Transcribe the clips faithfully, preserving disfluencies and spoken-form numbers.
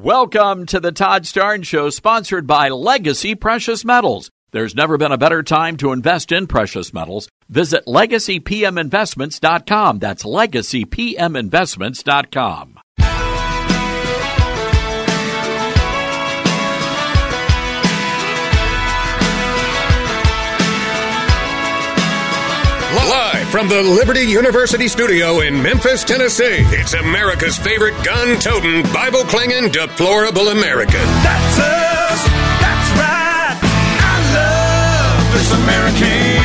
Welcome to the Todd Starnes Show, sponsored by Legacy Precious Metals. There's never been a better time to invest in precious metals. Visit legacy p m investments dot com. That's legacy p m investments dot com. Live from the Liberty University studio in Memphis, Tennessee, it's America's favorite gun-toting, Bible-clinging, deplorable American. That's us. That's right. I love this American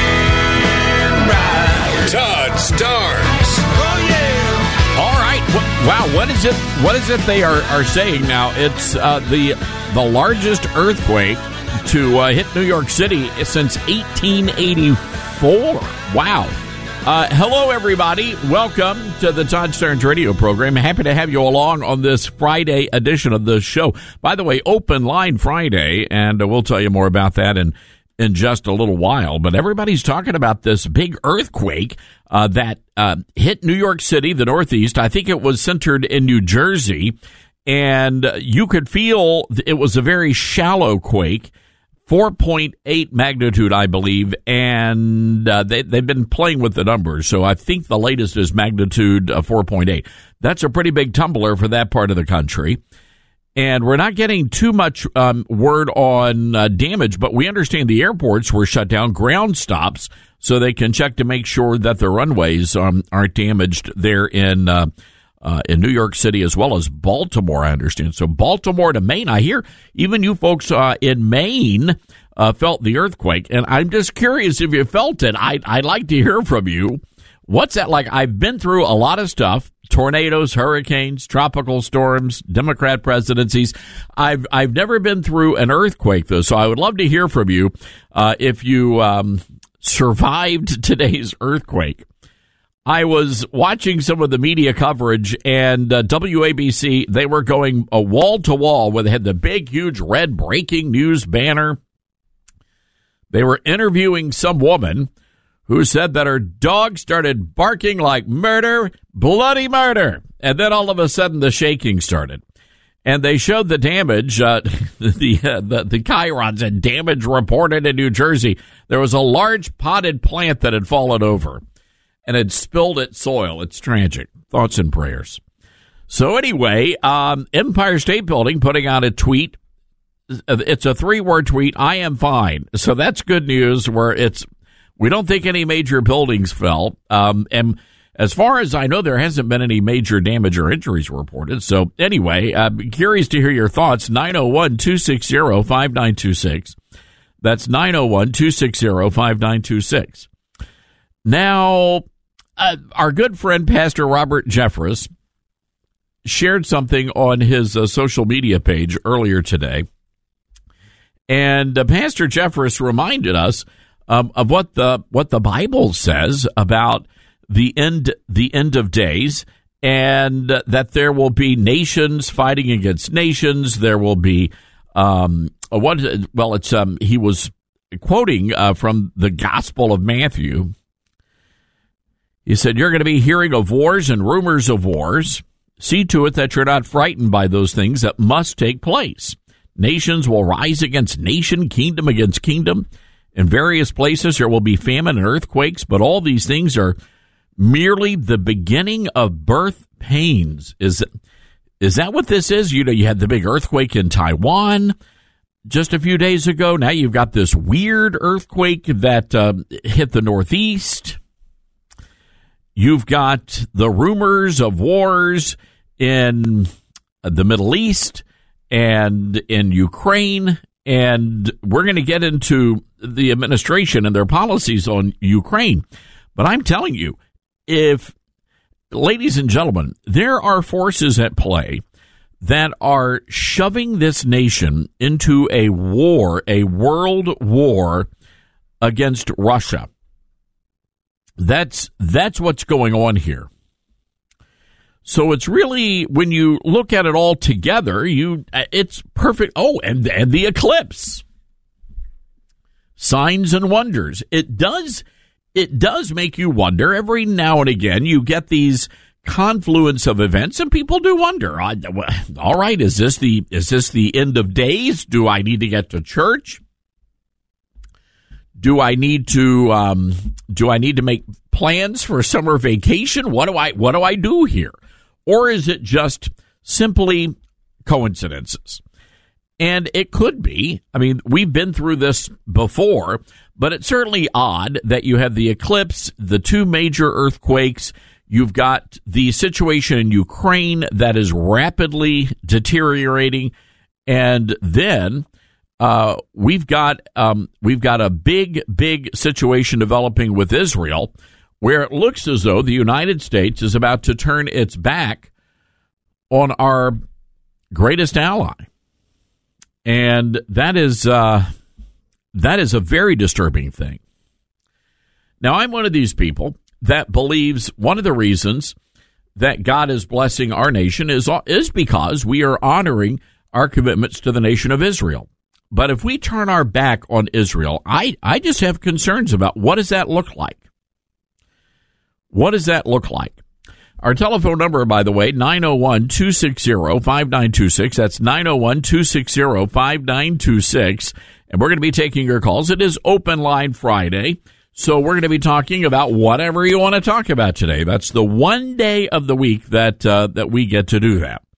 ride. Todd Starnes. Oh, yeah. All right. Wow. What is it? What is it they are, are saying now? It's uh, the the largest earthquake to uh, hit New York City since eighteen eighty-four. Wow. Uh, hello, everybody. Welcome to the Todd Starnes radio program. Happy to have you along on this Friday edition of the show. By the way, Open Line Friday, and uh, we'll tell you more about that in, in just a little while. But everybody's talking about this big earthquake uh, that uh, hit New York City, the Northeast. I think it was centered in New Jersey, and you could feel it was a very shallow quake. four point eight magnitude, I believe, and uh, they, they've been playing with the numbers, so I think the latest is magnitude uh, four point eight. That's a pretty big tumbler for that part of the country, and we're not getting too much um, word on uh, damage, but we understand the airports were shut down, ground stops, so they can check to make sure that the runways um, aren't damaged there in uh Uh, in New York City as well as Baltimore, I understand. So Baltimore to Maine, I hear even you folks uh, in Maine uh, felt the earthquake. And I'm just curious if you felt it. I, I'd like to hear from you. What's that like? I've been through a lot of stuff, tornadoes, hurricanes, tropical storms, Democrat presidencies. I've I've never been through an earthquake, though, so I would love to hear from you uh, if you um, survived today's earthquake. I was watching some of the media coverage, and uh, W A B C, they were going uh, wall to wall where they had the big, huge red breaking news banner. They were interviewing some woman who said that her dog started barking like murder, bloody murder. And then all of a sudden the shaking started. And they showed the damage, uh, the, uh, the the chyrons and damage reported in New Jersey. There was a large potted plant that had fallen over and had spilled its soil. It's tragic. Thoughts and prayers. So anyway, um, Empire State Building putting out a tweet. It's a three-word tweet. I am fine. So that's good news. Where it's, we don't think any major buildings fell. Um, and as far as I know, there hasn't been any major damage or injuries reported. So anyway, I'm curious to hear your thoughts. nine oh one, two six zero, five nine two six. That's nine oh one, two six zero, five nine two six. Now, uh, our good friend, Pastor Robert Jeffress, shared something on his uh, social media page earlier today. And uh, Pastor Jeffress reminded us um, of what the what the Bible says about the end the end of days, and uh, that there will be nations fighting against nations. There will be um, what? Well, it's um, he was quoting uh, from the Gospel of Matthew. He said, "You're going to be hearing of wars and rumors of wars. See to it that you're not frightened by those things that must take place. Nations will rise against nation, kingdom against kingdom. In various places there will be famine and earthquakes, but all these things are merely the beginning of birth pains." Is is that what this is? You know, you had the big earthquake in Taiwan just a few days ago. Now you've got this weird earthquake that uh, hit the Northeast. You've got the rumors of wars in the Middle East and in Ukraine, and we're going to get into the administration and their policies on Ukraine. But I'm telling you, if, ladies and gentlemen, there are forces at play that are shoving this nation into a war, a world war against Russia. That's that's what's going on here. So it's really, when you look at it all together, you it's perfect. Oh, and and the eclipse, signs and wonders. It does it does make you wonder. Every now and again, you get these confluence of events, and people do wonder, I, all right, is this the is this the end of days? Do I need to get to church? Do I need to um, do I need to make plans for summer vacation? What do I what do I do here? Or is it just simply coincidences? And it could be. I mean, we've been through this before, but it's certainly odd that you have the eclipse, the two major earthquakes. You've got the situation in Ukraine that is rapidly deteriorating, and then uh, we've got um, we've got a big, big situation developing with Israel, where it looks as though the United States is about to turn its back on our greatest ally, and that is uh, that is a very disturbing thing. Now, I'm one of these people that believes one of the reasons that God is blessing our nation is, is because we are honoring our commitments to the nation of Israel. But if we turn our back on Israel, I, I just have concerns about what does that look like? What does that look like? Our telephone number, by the way, nine oh one, two six zero, five nine two six. That's nine oh one, two six zero, five nine two six. And we're going to be taking your calls. It is Open Line Friday. So we're going to be talking about whatever you want to talk about today. That's the one day of the week that uh, that we get to do that.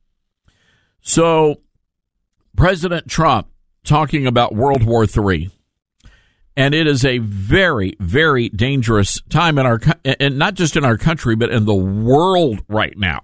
So President Trump talking about World War Three, and it is a very, very dangerous time in our, and not just in our country, but in the world right now.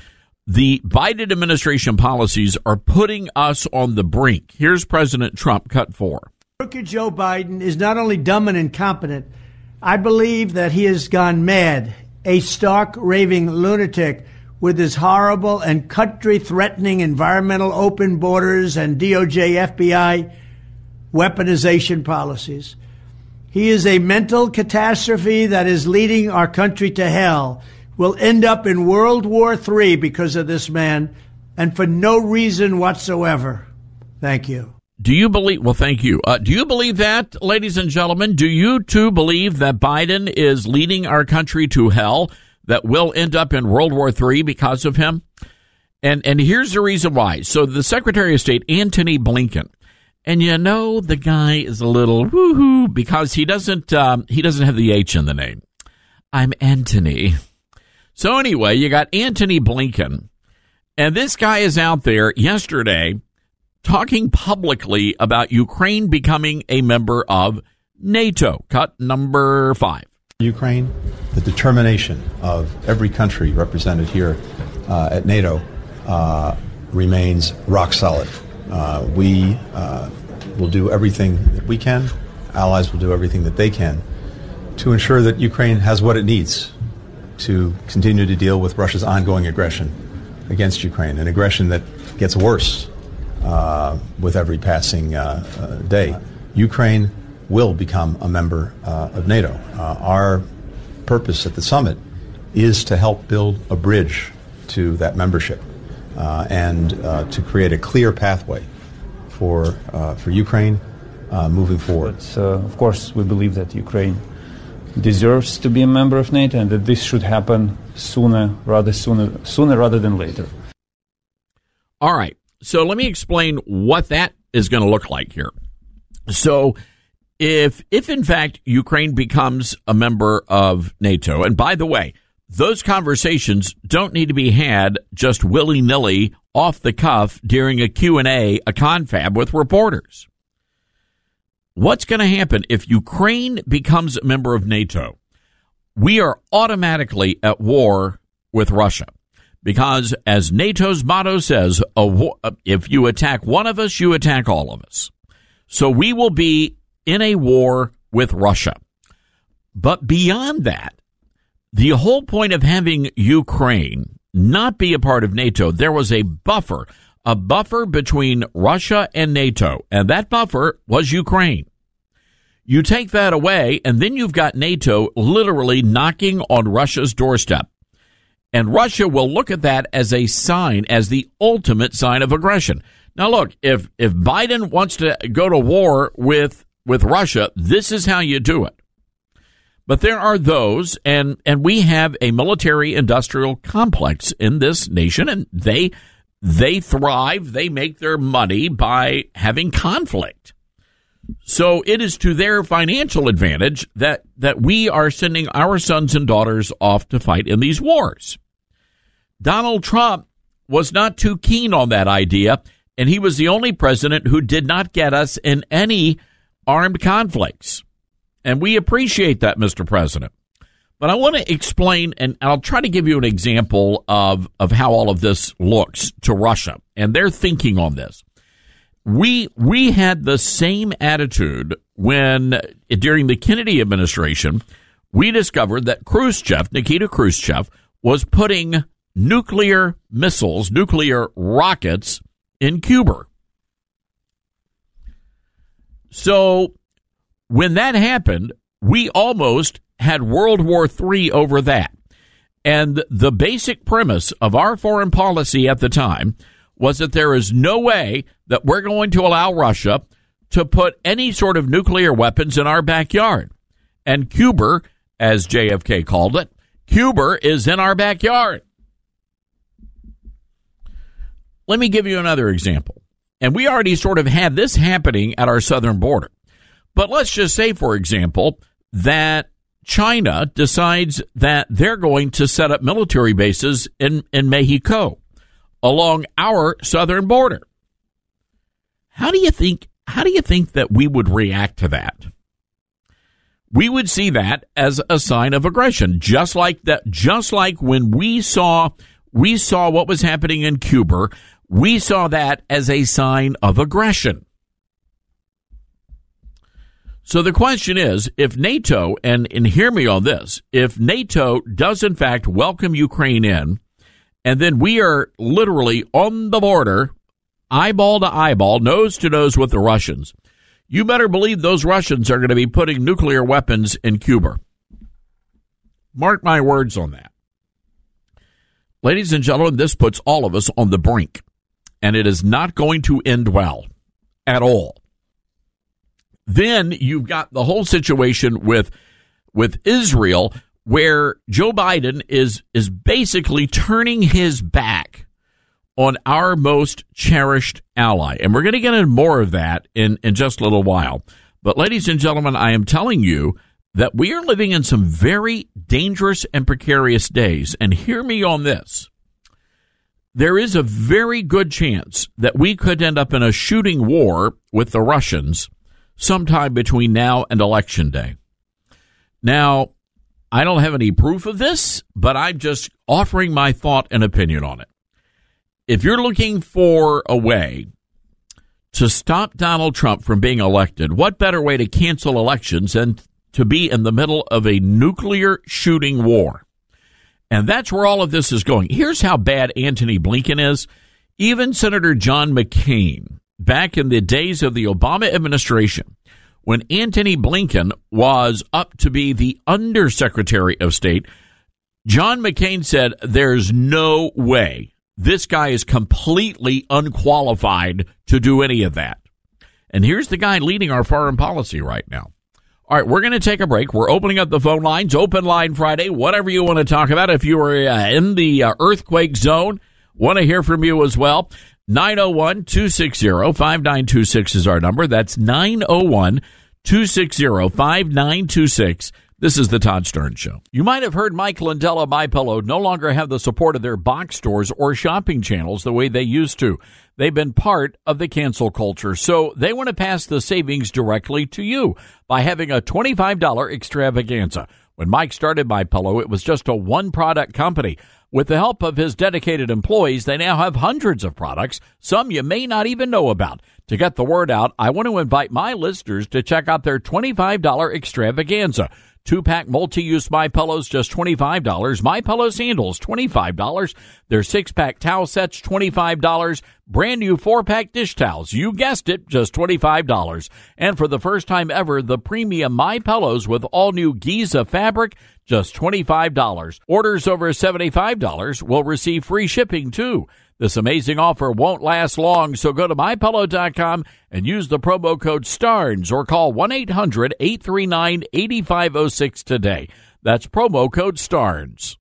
The Biden administration policies are putting us on the brink. Here's President Trump, cut four. Crooked Joe Biden is not only dumb and incompetent, I believe that he has gone mad, a stark, raving lunatic with his horrible and country-threatening environmental open borders and D O J, F B I weaponization policies. He is a mental catastrophe that is leading our country to hell. We'll end up in World War Three because of this man, and for no reason whatsoever. Thank you. Do you believe, well, thank you. Uh, do you believe that, ladies and gentlemen? Do you too believe that Biden is leading our country to hell, that we'll end up in World War Three because of him? And and here's the reason why. So the Secretary of State, Antony Blinken, and you know the guy is a little woohoo because he doesn't um, he doesn't have the H in the name. I'm Antony. So anyway, you got Antony Blinken, and this guy is out there yesterday talking publicly about Ukraine becoming a member of NATO. Cut number five. Ukraine, the determination of every country represented here uh, at NATO uh, remains rock solid. Uh, we uh, will do everything that we can. Allies will do everything that they can to ensure that Ukraine has what it needs to continue to deal with Russia's ongoing aggression against Ukraine, an aggression that gets worse uh, with every passing uh, uh, day. Ukraine will become a member uh, of NATO. Uh, our purpose at the summit is to help build a bridge to that membership uh, and uh, to create a clear pathway for uh, for Ukraine uh, moving forward. But, uh, of course, we believe that Ukraine deserves to be a member of NATO and that this should happen sooner rather sooner sooner rather than later. All right. So let me explain what that is going to look like here. So if if in fact Ukraine becomes a member of NATO, and by the way, those conversations don't need to be had just willy-nilly off the cuff during a Q and A, a confab with reporters. What's going to happen if Ukraine becomes a member of NATO? We are automatically at war with Russia because, as NATO's motto says, a war, if you attack one of us, you attack all of us. So we will be in a war with Russia. But beyond that, the whole point of having Ukraine not be a part of NATO, there was a buffer, a buffer between Russia and NATO, and that buffer was Ukraine. You take that away, and then you've got NATO literally knocking on Russia's doorstep. And Russia will look at that as a sign, as the ultimate sign of aggression. Now, look, if if Biden wants to go to war with with Russia, this is how you do it. But there are those, and, and we have a military-industrial complex in this nation, and they they thrive, they make their money by having conflict. So it is to their financial advantage that, that we are sending our sons and daughters off to fight in these wars. Donald Trump was not too keen on that idea, and he was the only president who did not get us in any armed conflicts. And we appreciate that, Mister President. But I want to explain, and I'll try to give you an example of, of how all of this looks to Russia and their thinking on this. We we had the same attitude when, during the Kennedy administration, we discovered that Khrushchev, Nikita Khrushchev, was putting nuclear missiles, nuclear rockets in Cuba. So when that happened, we almost had World War Three over that. And the basic premise of our foreign policy at the time was that there is no way that we're going to allow Russia to put any sort of nuclear weapons in our backyard. And Cuba, as J F K called it, Cuba is in our backyard. Let me give you another example. And we already sort of had this happening at our southern border. But let's just say, for example, that China decides that they're going to set up military bases in, in Mexico along our southern border. How do you think, how do you think that we would react to that? We would see that as a sign of aggression, just like that, just like when we saw, we saw what was happening in Cuba, we saw that as a sign of aggression. So the question is, if NATO, and, and hear me on this, if NATO does in fact welcome Ukraine in, and then we are literally on the border, eyeball to eyeball, nose to nose with the Russians, you better believe those Russians are going to be putting nuclear weapons in Cuba. Mark my words on that. Ladies and gentlemen, this puts all of us on the brink, and it is not going to end well at all. Then you've got the whole situation with with Israel, where Joe Biden is is basically turning his back on our most cherished ally. And we're going to get into more of that in, in just a little while. But ladies and gentlemen, I am telling you that we are living in some very dangerous and precarious days. And hear me on this. There is a very good chance that we could end up in a shooting war with the Russians sometime between now and Election Day. Now, I don't have any proof of this, but I'm just offering my thought and opinion on it. If you're looking for a way to stop Donald Trump from being elected, what better way to cancel elections than to be in the middle of a nuclear shooting war? And that's where all of this is going. Here's how bad Antony Blinken is. Even Senator John McCain, back in the days of the Obama administration, when Antony Blinken was up to be the Undersecretary of State, John McCain said, there's no way. This guy is completely unqualified to do any of that. And here's the guy leading our foreign policy right now. All right, we're going to take a break. We're opening up the phone lines, Open Line Friday, whatever you want to talk about. If you are uh, in the uh, earthquake zone, want to hear from you as well. nine oh one, two six zero, five nine two six is our number. That's nine oh one, two six zero, five nine two six. This is the Todd Stern Show. You might have heard Mike Lindell of MyPillow no longer have the support of their box stores or shopping channels the way they used to. They've been part of the cancel culture, so they want to pass the savings directly to you by having a twenty-five dollars extravaganza. When Mike started MyPillow, it was just a one-product company. With the help of his dedicated employees, they now have hundreds of products, some you may not even know about. To get the word out, I want to invite my listeners to check out their twenty-five dollars extravaganza. Two-pack multi-use MyPillows, just twenty-five dollars. MyPillow sandals, twenty-five dollars. Their six-pack towel sets, twenty-five dollars. Brand new four-pack dish towels, you guessed it, just twenty-five dollars. And for the first time ever, the premium MyPillows with all-new Giza fabric, just twenty-five dollars. Orders over seventy-five dollars will receive free shipping, too. The This amazing offer won't last long, so go to my pillow dot com and use the promo code STARNS or call one eight hundred eight three nine eight five zero six today. That's promo code STARNS.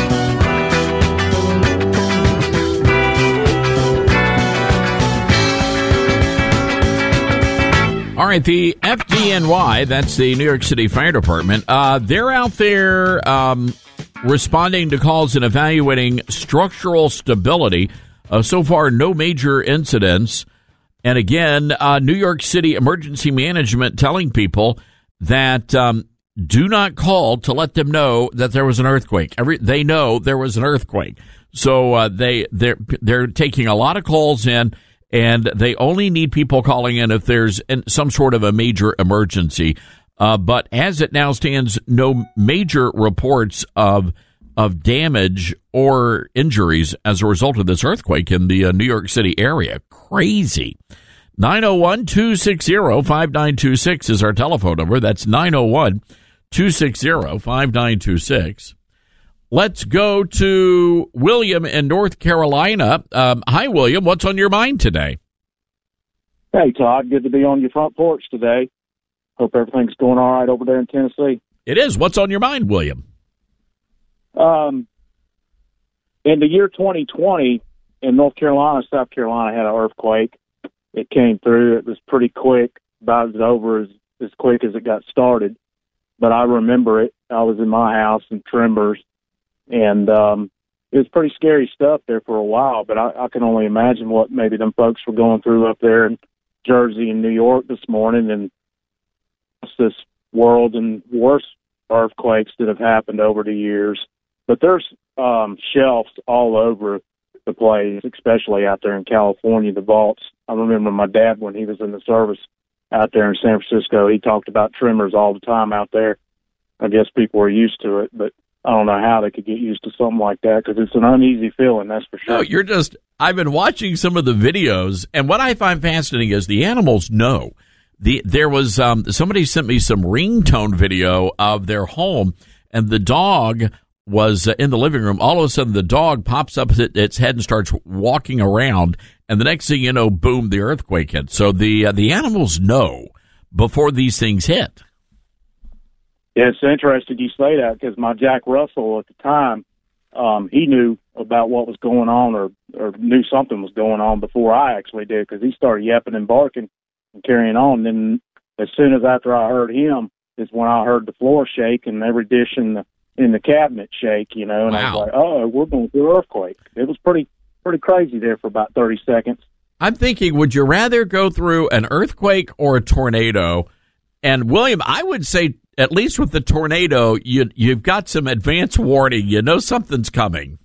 All right, the F D N Y, that's the New York City Fire Department, uh, they're out there um, responding to calls and evaluating structural stability. Uh, so far, no major incidents. And again, uh, New York City Emergency Management telling people that um, do not call to let them know that there was an earthquake. Every, they know there was an earthquake. So uh, they, they're, they're taking a lot of calls in, and they only need people calling in if there's some sort of a major emergency. Uh, but as it now stands, no major reports of of damage or injuries as a result of this earthquake in the uh, New York City area. Crazy. nine oh one, two six zero, five nine two six is our telephone number. That's nine oh one, two six zero, five nine two six. Let's go to William in North Carolina. Um, hi, William. What's on your mind today? Hey, Todd. Good to be on your front porch today. Hope everything's going all right over there in Tennessee. It is. What's on your mind, William? Um, in the year twenty twenty, in North Carolina, South Carolina had an earthquake. It came through. It was pretty quick, about as over as, as quick as it got started. But I remember it. I was in my house in Trembers, and um, it was pretty scary stuff there for a while. But I, I can only imagine what maybe them folks were going through up there in Jersey and New York this morning, and it's this world and worse earthquakes that have happened over the years. But there's um, shelves all over the place, especially out there in California, the vaults. I remember my dad, when he was in the service out there in San Francisco, he talked about tremors all the time out there. I guess people are used to it, but I don't know how they could get used to something like that, because it's an uneasy feeling, that's for sure. No, you're just, I've been watching some of the videos, and what I find fascinating is the animals know. The There was, um, somebody sent me some ringtone video of their home, and the dog was uh, in the living room. All of a sudden, the dog pops up its head and starts walking around, and the next thing you know, boom, the earthquake hit. So the uh, the animals know before these things hit. Yeah, it's interesting you say that, because my Jack Russell at the time, um, he knew about what was going on, or, or knew something was going on before I actually did, because he started yapping and barking and carrying on. And then as soon as after I heard him is when I heard the floor shake and every dish in the in the cabinet shake, you know, and wow. I was like, oh, we're going through an earthquake. It was pretty pretty crazy there for about thirty seconds. I'm thinking, would you rather go through an earthquake or a tornado? And, William, I would say, at least with the tornado, you, you've got some advance warning. You know something's coming.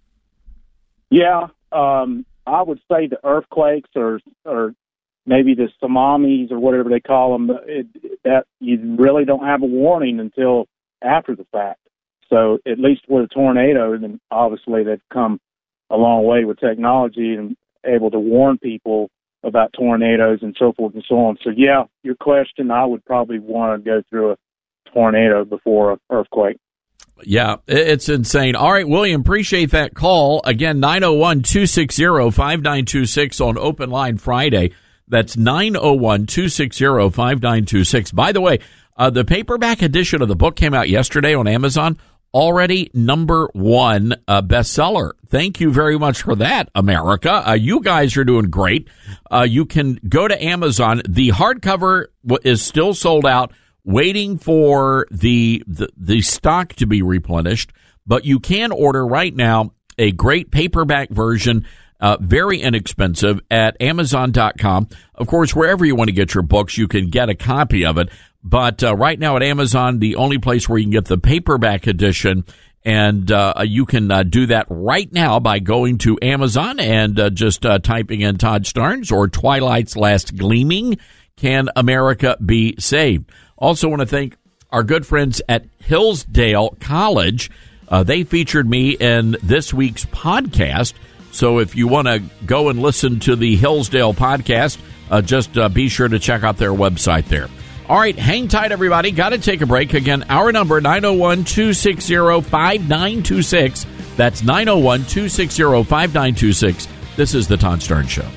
Yeah, um, I would say the earthquakes or or maybe the tsunamis or whatever they call them, it, that you really don't have a warning until after the fact. So at least with a tornado, then obviously they've come a long way with technology and able to warn people about tornadoes and so forth and so on. So, yeah, your question, I would probably want to go through a tornado before an earthquake. Yeah, it's insane. All right, William, appreciate that call. Again, nine oh one, two six zero, five nine two six on Open Line Friday. That's nine oh one, two six zero, five nine two six. By the way, uh, the paperback edition of the book came out yesterday on Amazon. Already number one uh, bestseller. Thank you very much for that, America. Uh, you guys are doing great. Uh, you can go to Amazon. The hardcover is still sold out, waiting for the, the the stock to be replenished. But you can order right now a great paperback version, uh, very inexpensive, at amazon dot com. Of course, wherever you want to get your books, you can get a copy of it. But uh, right now at Amazon, the only place where you can get the paperback edition, and uh, you can uh, do that right now by going to Amazon and uh, just uh, typing in Todd Starnes or Twilight's Last Gleaming. Can America Be Saved? Also want to thank our good friends at Hillsdale College. Uh, they featured me in this week's podcast. So if you want to go and listen to the Hillsdale podcast, uh, just uh, be sure to check out their website there. All right, hang tight, everybody. Got to take a break. Again, our number, nine oh one, two six zero, five nine two six. That's nine oh one, two six zero, five nine two six. This is the Todd Starnes Show.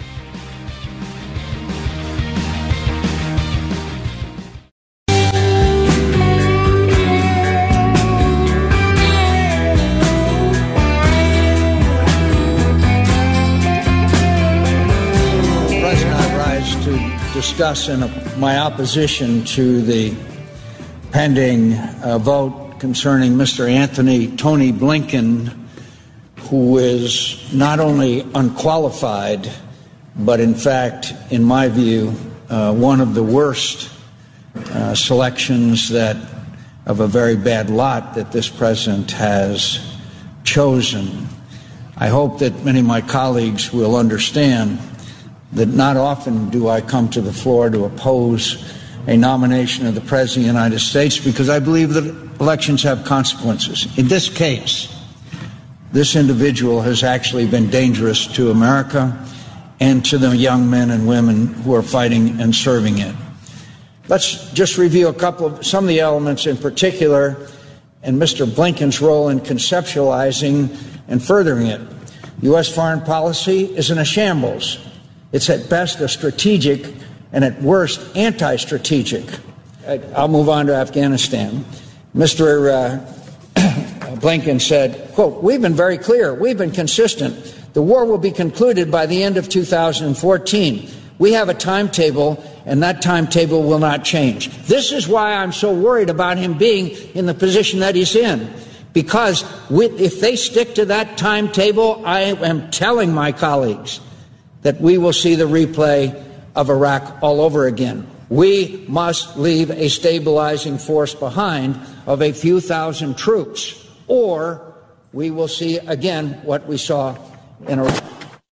Discuss in a, my opposition to the pending uh, vote concerning Mister Anthony Tony Blinken, who is not only unqualified, but in fact, in my view, uh, one of the worst uh, selections that of a very bad lot that this president has chosen. I hope that many of my colleagues will understand that not often do I come to the floor to oppose a nomination of the President of the United States, because I believe that elections have consequences. In this case, this individual has actually been dangerous to America and to the young men and women who are fighting and serving it. Let's just review a couple of some of the elements in particular and Mister Blinken's role in conceptualizing and furthering it. U S foreign policy is in a shambles. It's at best a strategic and at worst anti-strategic. I'll move on to Afghanistan. Mister Uh, Blinken said, quote, "We've been very clear. We've been consistent. The war will be concluded by the end of two thousand fourteen. We have a timetable, and that timetable will not change." This is why I'm so worried about him being in the position that he's in. Because with, if they stick to that timetable, I am telling my colleagues that we will see the replay of Iraq all over again. We must leave a stabilizing force behind of a few thousand troops, or we will see again what we saw in Iraq.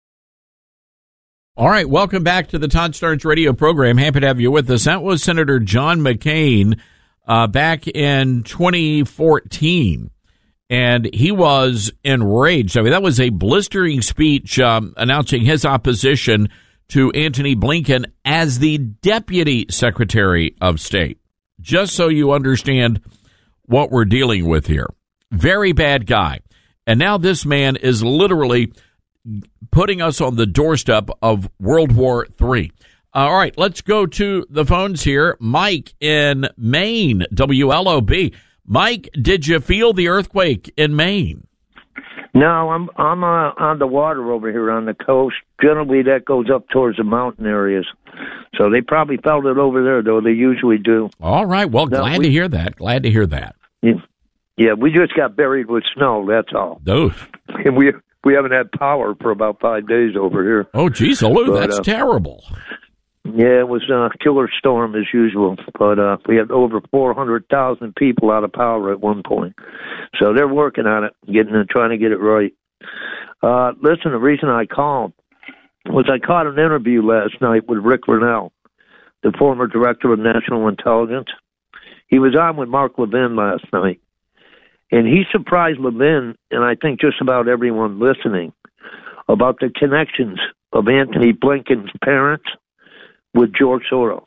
All right, welcome back to the Todd Starnes radio program. Happy to have you with us. That was Senator John McCain uh, back in twenty fourteen. And he was enraged. I mean, that was a blistering speech um, announcing his opposition to Antony Blinken as the Deputy Secretary of State. Just so you understand what we're dealing with here. Very bad guy. And now this man is literally putting us on the doorstep of World War Three. Uh, all right, let's go to the phones here. Mike in Maine, W L O B. Mike, did you feel the earthquake in Maine? No, I'm I'm uh, on the water over here on the coast. Generally, that goes up towards the mountain areas. So they probably felt it over there, though. They usually do. All right. Well, no, glad we, to hear that. Glad to hear that. Yeah, yeah, we just got buried with snow, that's all. Those. And we we haven't had power for about five days over here. Oh, geez, Lou, but, that's uh, terrible. Yeah, it was a killer storm as usual, but uh, we had over four hundred thousand people out of power at one point. So they're working on it, getting and trying to get it right. Uh, listen, the reason I called was I caught an interview last night with Rick Grenell, the former director of national intelligence. He was on with Mark Levin last night, and he surprised Levin, and I think just about everyone listening, about the connections of Antony Blinken's parents with George Soros.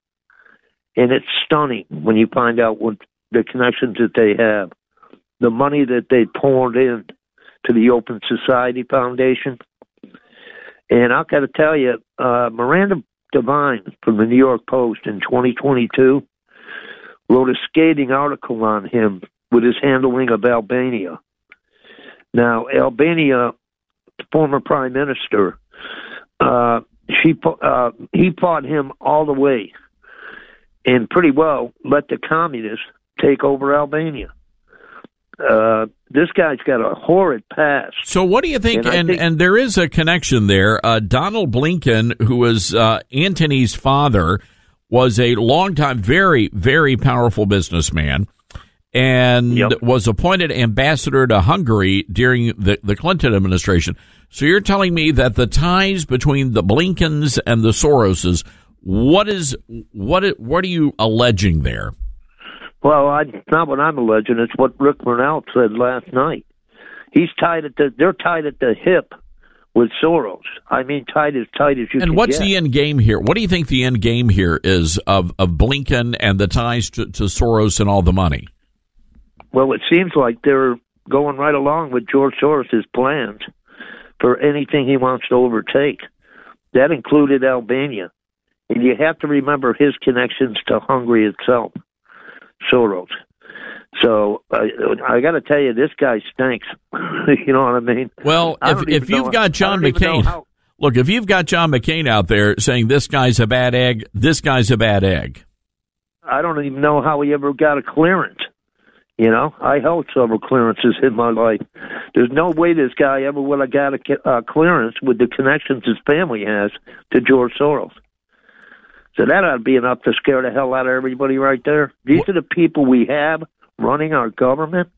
And it's stunning when you find out what the connections that they have, the money that they poured in to the Open Society Foundation. And I've got to tell you, uh, Miranda Devine from the New York Post in twenty twenty-two wrote a scathing article on him with his handling of Albania. Now, Albania, former prime minister, uh, She, uh, he fought him all the way and pretty well let the communists take over Albania. Uh, this guy's got a horrid past. So what do you think? And, and, think, and there is a connection there. Uh, Donald Blinken, who was uh, Antony's father, was a longtime, very, very powerful businessman and yep. was appointed ambassador to Hungary during the, the Clinton administration. So you're telling me that the ties between the Blinkens and the Soroses, what is what? What are you alleging there? Well, I, it's not what I'm alleging. It's what Rick Grenell said last night. He's tied at the. They're tied at the hip with Soros. I mean, tied as tight as you. And can what's get. the end game here? What do you think the end game here is of of Blinken and the ties to, to Soros and all the money? Well, it seems like they're going right along with George Soros's plans. for anything he wants to overtake. That included Albania. And you have to remember his connections to Hungary itself, Soros. So uh, I got to tell you, this guy stinks. You know what I mean? Well, I if, if you've know, got John McCain, how, look, if you've got John McCain out there saying this guy's a bad egg, this guy's a bad egg. I don't even know how he ever got a clearance. You know, I held several clearances in my life. There's no way this guy ever would have got a uh, clearance with the connections his family has to George Soros. So that ought to be enough to scare the hell out of everybody right there. These are the people we have running our government.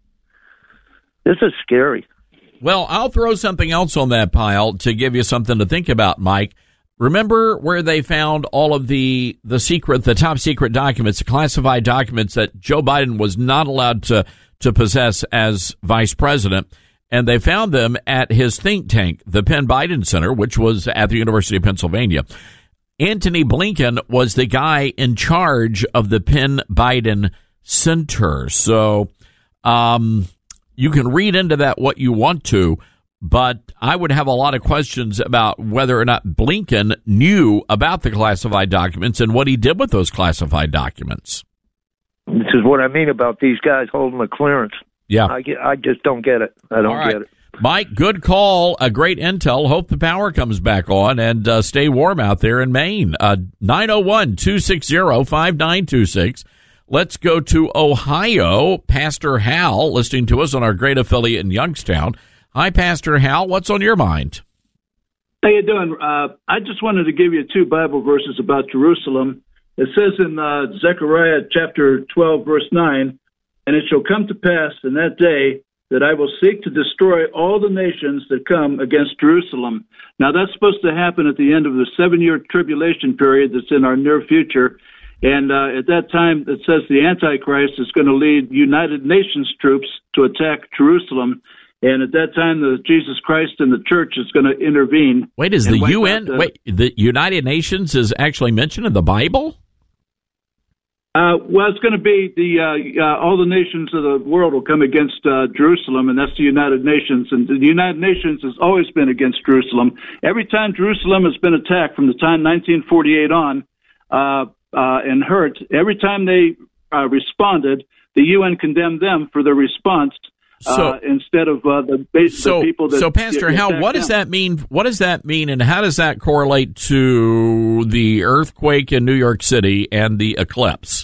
This is scary. Well, I'll throw something else on that pile to give you something to think about, Mike. Remember where they found all of the, the secret, the top secret documents, the classified documents that Joe Biden was not allowed to, to possess as vice president. And they found them at his think tank, the Penn Biden Center, which was at the University of Pennsylvania. Antony Blinken was the guy in charge of the Penn Biden Center. So, um, you can read into that what you want to, but I would have a lot of questions about whether or not Blinken knew about the classified documents and what he did with those classified documents. This is what I mean about these guys holding a clearance. Yeah. I, get, I just don't get it. I don't All right. get it. Mike, good call. A great intel. Hope the power comes back on, and uh, stay warm out there in Maine. Uh, nine oh one, two six zero, five nine two six. Let's go to Ohio. Pastor Hal, listening to us on our great affiliate in Youngstown. Hi, Pastor Hal. What's on your mind? How you doing? Uh, I just wanted to give you two Bible verses about Jerusalem. It says in uh, Zechariah chapter twelve, verse nine, "And it shall come to pass in that day that I will seek to destroy all the nations that come against Jerusalem." Now, that's supposed to happen at the end of the seven-year tribulation period that's in our near future. And uh, at that time, it says the Antichrist is going to lead United Nations troops to attack Jerusalem. And at that time, the Jesus Christ and the church is going to intervene. Wait, is the U N, the, wait, the United Nations is actually mentioned in the Bible? Uh, well, it's going to be the uh, uh, all the nations of the world will come against uh, Jerusalem, and that's the United Nations. And the United Nations has always been against Jerusalem. Every time Jerusalem has been attacked from the time nineteen forty-eight on uh, uh, and hurt, every time they uh, responded, the U N condemned them for their response. So, uh, instead of uh, the, base, so, the people that so Pastor Hal, what does them. that mean? What does that mean, and how does that correlate to the earthquake in New York City and the eclipse?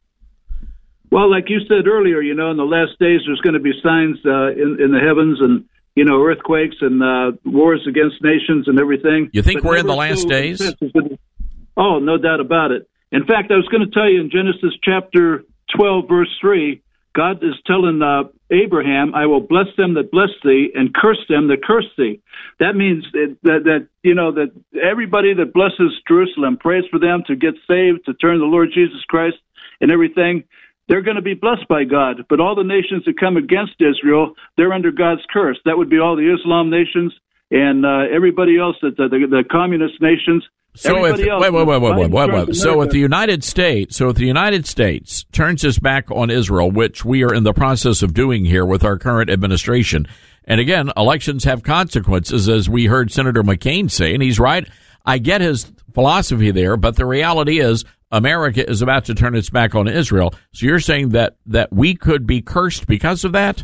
Well, like you said earlier, you know, in the last days there's going to be signs uh, in, in the heavens, and you know, earthquakes and uh, wars against nations and everything. You think but we're in the last days? Oh, no doubt about it. In fact, I was going to tell you in Genesis chapter twelve, verse three. God is telling uh, Abraham, "I will bless them that bless thee, and curse them that curse thee." That means that, that, that you know that everybody that blesses Jerusalem, prays for them to get saved, to turn to the Lord Jesus Christ, and everything. They're going to be blessed by God. But all the nations that come against Israel, they're under God's curse. That would be all the Islam nations and uh, everybody else, that the, the, the communist nations. So if wait, wait, wait, wait, wait, wait, wait. So if the United States, so if the United States turns its back on Israel, which we are in the process of doing here with our current administration, and again, elections have consequences, as we heard Senator McCain say, and he's right. I get his philosophy there, but the reality is America is about to turn its back on Israel. So you're saying that that we could be cursed because of that?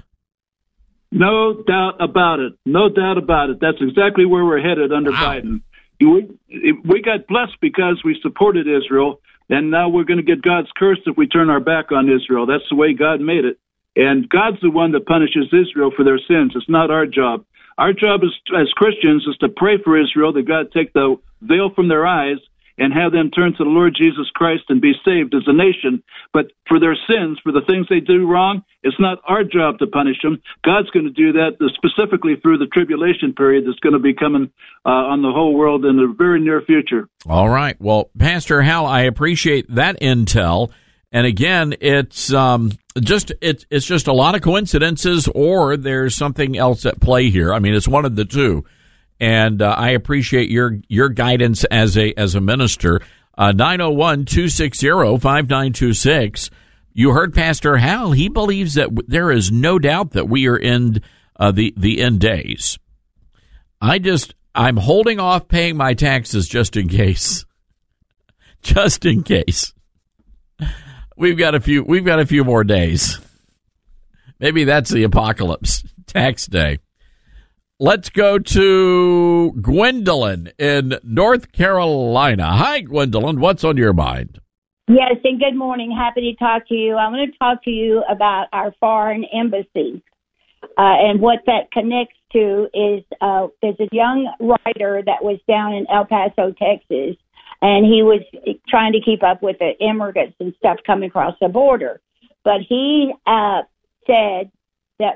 No doubt about it. No doubt about it. That's exactly where we're headed under wow. Biden. We, we got blessed because we supported Israel, and now we're going to get God's curse if we turn our back on Israel. That's the way God made it. And God's the one that punishes Israel for their sins. It's not our job. Our job is, as Christians is to pray for Israel, that God take the veil from their eyes and have them turn to the Lord Jesus Christ and be saved as a nation. But for their sins, for the things they do wrong, it's not our job to punish them. God's going to do that specifically through the tribulation period that's going to be coming uh, on the whole world in the very near future. All right. Well, Pastor Hal, I appreciate that intel. And again, it's um, just it's it's just a lot of coincidences, or there's something else at play here. I mean, it's one of the two. And uh, I appreciate your your guidance as a as a minister. Uh, nine oh one, two six zero, five nine two six. You heard Pastor Hal. He believes that w- there is no doubt that we are in uh, the, the end days. I just, I'm holding off paying my taxes just in case. Just in case. We've got a few, we've got a few more days. Maybe that's the apocalypse. Tax day. Let's go to Gwendolyn in North Carolina. Hi, Gwendolyn. What's on your mind? Yes, and good morning. Happy to talk to you. I want to talk to you about our foreign embassies. Uh, and what that connects to is uh, there's a young writer that was down in El Paso, Texas, and he was trying to keep up with the immigrants and stuff coming across the border. But he uh, said that.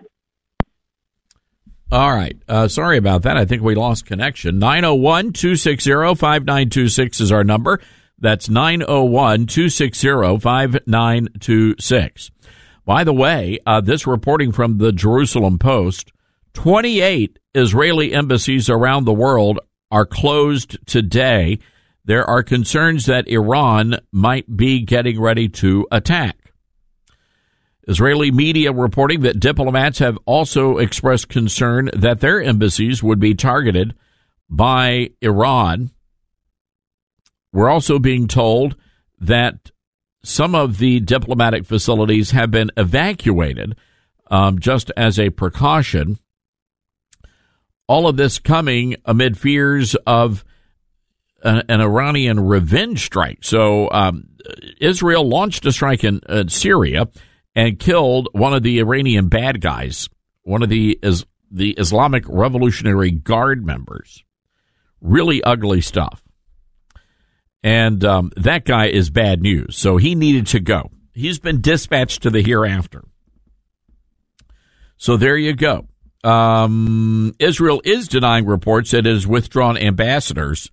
All right. Uh, sorry about that. I think we lost connection. nine oh one, two six zero, five nine two six is our number. That's nine oh one, two six zero, five nine two six. By the way, uh, this reporting from the Jerusalem Post, twenty-eight Israeli embassies around the world are closed today. There are concerns that Iran might be getting ready to attack. Israeli media reporting that diplomats have also expressed concern that their embassies would be targeted by Iran. We're also being told that some of the diplomatic facilities have been evacuated um, just as a precaution. All of this coming amid fears of an, an Iranian revenge strike. So um, Israel launched a strike in uh, Syria and killed one of the Iranian bad guys, one of the is the Islamic Revolutionary Guard members. Really ugly stuff. And um, that guy is bad news, so he needed to go. He's been dispatched to the hereafter. So there you go. Um, Israel is denying reports that it has withdrawn ambassadors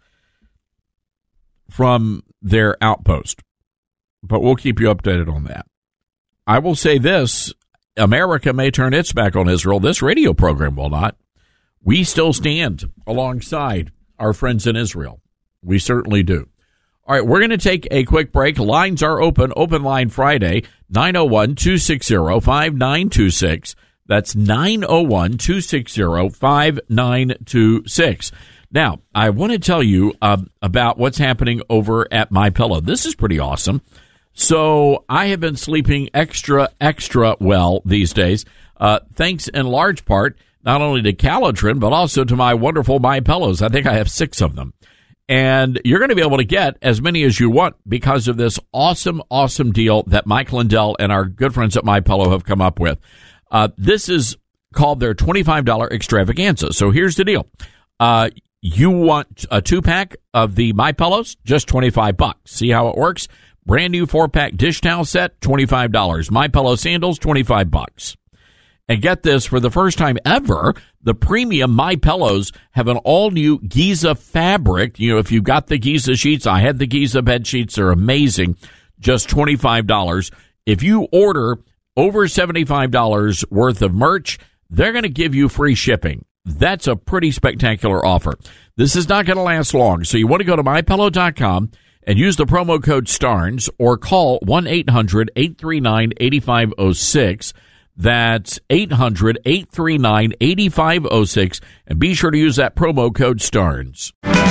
from their outpost. But we'll keep you updated on that. I will say this. America may turn its back on Israel. This radio program will not. We still stand alongside our friends in Israel. We certainly do. All right, we're going to take a quick break. Lines are open. Open line Friday, nine oh one, two six zero, five nine two six. That's nine oh one, two six zero, five nine two six. Now, I want to tell you uh, about what's happening over at MyPillow. This is pretty awesome. So I have been sleeping extra, extra well these days, uh, thanks in large part not only to Calitrin, but also to my wonderful MyPillows. I think I have six of them. And you're going to be able to get as many as you want because of this awesome, awesome deal that Mike Lindell and our good friends at MyPillow have come up with. Uh, this is called their twenty-five dollars extravaganza. So here's the deal. Uh, you want a two-pack of the MyPillows? Just twenty-five bucks. See how it works? Brand new four-pack dish towel set, twenty-five dollars. MyPillow sandals, twenty-five bucks. And get this, for the first time ever, the premium MyPillows have an all-new Giza fabric. You know, if you've got the Giza sheets, I had the Giza bed sheets. They're amazing. Just twenty-five dollars. If you order over seventy-five dollars worth of merch, they're going to give you free shipping. That's a pretty spectacular offer. This is not going to last long, so you want to go to my pillow dot com and use the promo code STARNS or call one eight hundred, eight three nine, eight five zero six. That's eight hundred, eight three nine, eight five zero six, and be sure to use that promo code STARNS.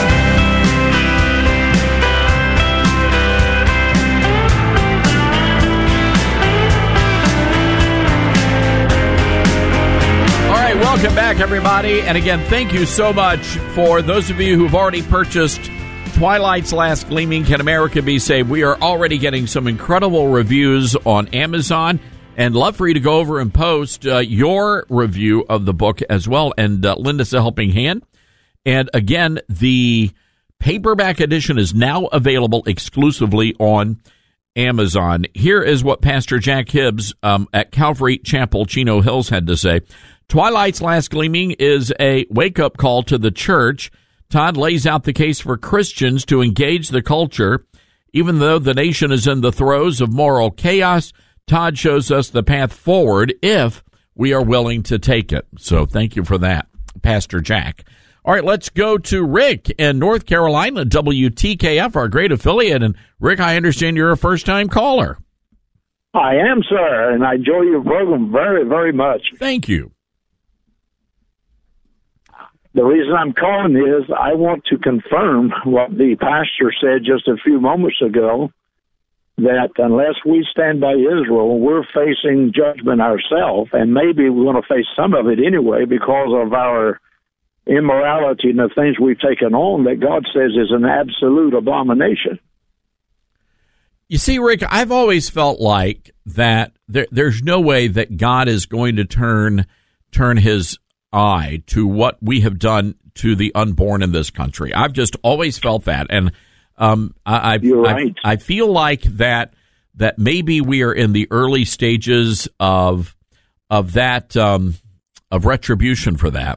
Welcome back, everybody. And again, thank you so much for those of you who've already purchased Twilight's Last Gleaming, Can America Be Saved? We are already getting some incredible reviews on Amazon, and love for you to go over and post uh, your review of the book as well, and uh, lend us a helping hand. And again, the paperback edition is now available exclusively on Amazon. Here is what Pastor Jack Hibbs um, at Calvary Chapel, Chino Hills, had to say. Twilight's Last Gleaming is a wake-up call to the church. Todd lays out the case for Christians to engage the culture. Even though the nation is in the throes of moral chaos, Todd shows us the path forward if we are willing to take it. So thank you for that, Pastor Jack. All right, let's go to Rick in North Carolina, W T K F, our great affiliate. And Rick, I understand you're a first-time caller. I am, sir, and I enjoy your program very, very much. Thank you. The reason I'm calling is I want to confirm what the pastor said just a few moments ago, that unless we stand by Israel, we're facing judgment ourselves, and maybe we're going to face some of it anyway because of our immorality and the things we've taken on that God says is an absolute abomination. You see, Rick, I've always felt like that there, there's no way that God is going to turn turn his eye to what we have done to the unborn in this country. I've just always felt that, and um, I, I've, You're right. I, I feel like that that maybe we are in the early stages of of that um, of retribution for that.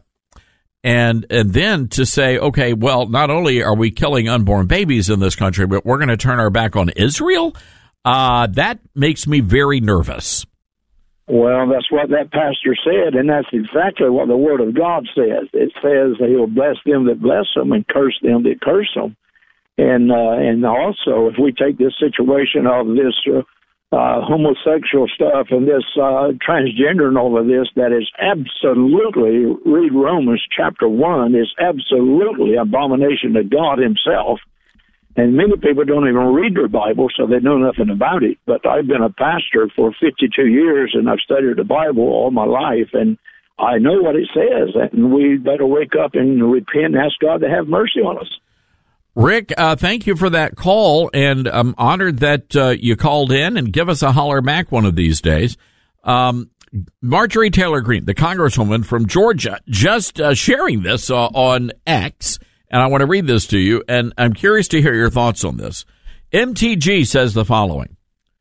And and then to say, okay, well, not only are we killing unborn babies in this country, but we're going to turn our back on Israel, uh, that makes me very nervous. Well, that's what that pastor said, and that's exactly what the Word of God says. It says that he'll bless them that bless them and curse them that curse them. And, uh, and also, if we take this situation of this uh, Uh, homosexual stuff and this uh, transgender and all of this, that is absolutely, read Romans chapter one, is absolutely abomination to God himself. And many people don't even read their Bible, so they know nothing about it. But I've been a pastor for fifty-two years, and I've studied the Bible all my life, and I know what it says, and we better wake up and repent and ask God to have mercy on us. Rick, uh, thank you for that call, and I'm honored that uh, you called in, and give us a holler back one of these days. Um, Marjorie Taylor Greene, the congresswoman from Georgia, just uh, sharing this uh, on X, and I want to read this to you, and I'm curious to hear your thoughts on this. M T G says the following: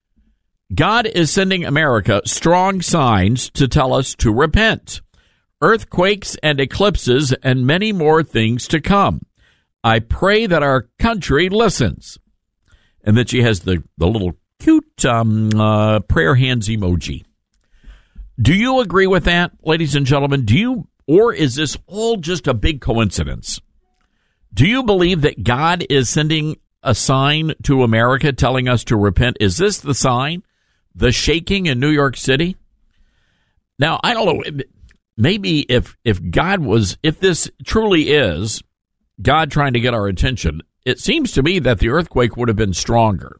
God is sending America strong signs to tell us to repent. Earthquakes and eclipses and many more things to come. I pray that our country listens. And then she has the, the little cute um, uh, prayer hands emoji. Do you agree with that, ladies and gentlemen? Do you, or is this all just a big coincidence? Do you believe that God is sending a sign to America telling us to repent? Is this the sign? The shaking in New York City? Now, I don't know. Maybe if, if God was, if this truly is God trying to get our attention, it seems to me that the earthquake would have been stronger.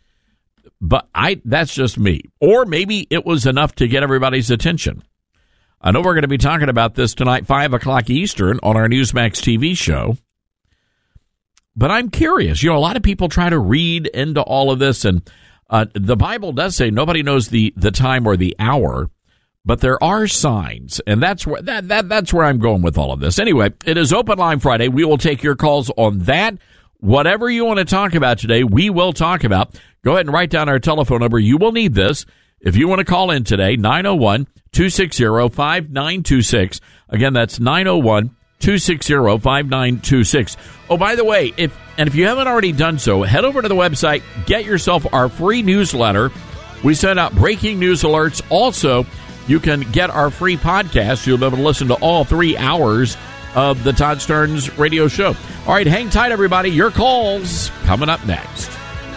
But I that's just me. Or maybe it was enough to get everybody's attention. I know we're going to be talking about this tonight, five o'clock Eastern, on our Newsmax T V show. But I'm curious. You know, a lot of people try to read into all of this, and uh, the Bible does say nobody knows the, the time or the hour. But there are signs, and that's where that, that that's where I'm going with all of this. Anyway, it is Open Line Friday. We will take your calls on that. Whatever you want to talk about today, we will talk about. Go ahead and write down our telephone number. You will need this. If you want to call in today, nine oh one, two six zero, five nine two six. Again, that's nine oh one, two six zero, five nine two six. Oh, by the way, if and if you haven't already done so, head over to the website, get yourself our free newsletter. We send out breaking news alerts. Also, you can get our free podcast. You'll be able to listen to all three hours of the Todd Starnes radio show. All right, hang tight, everybody. Your calls coming up next.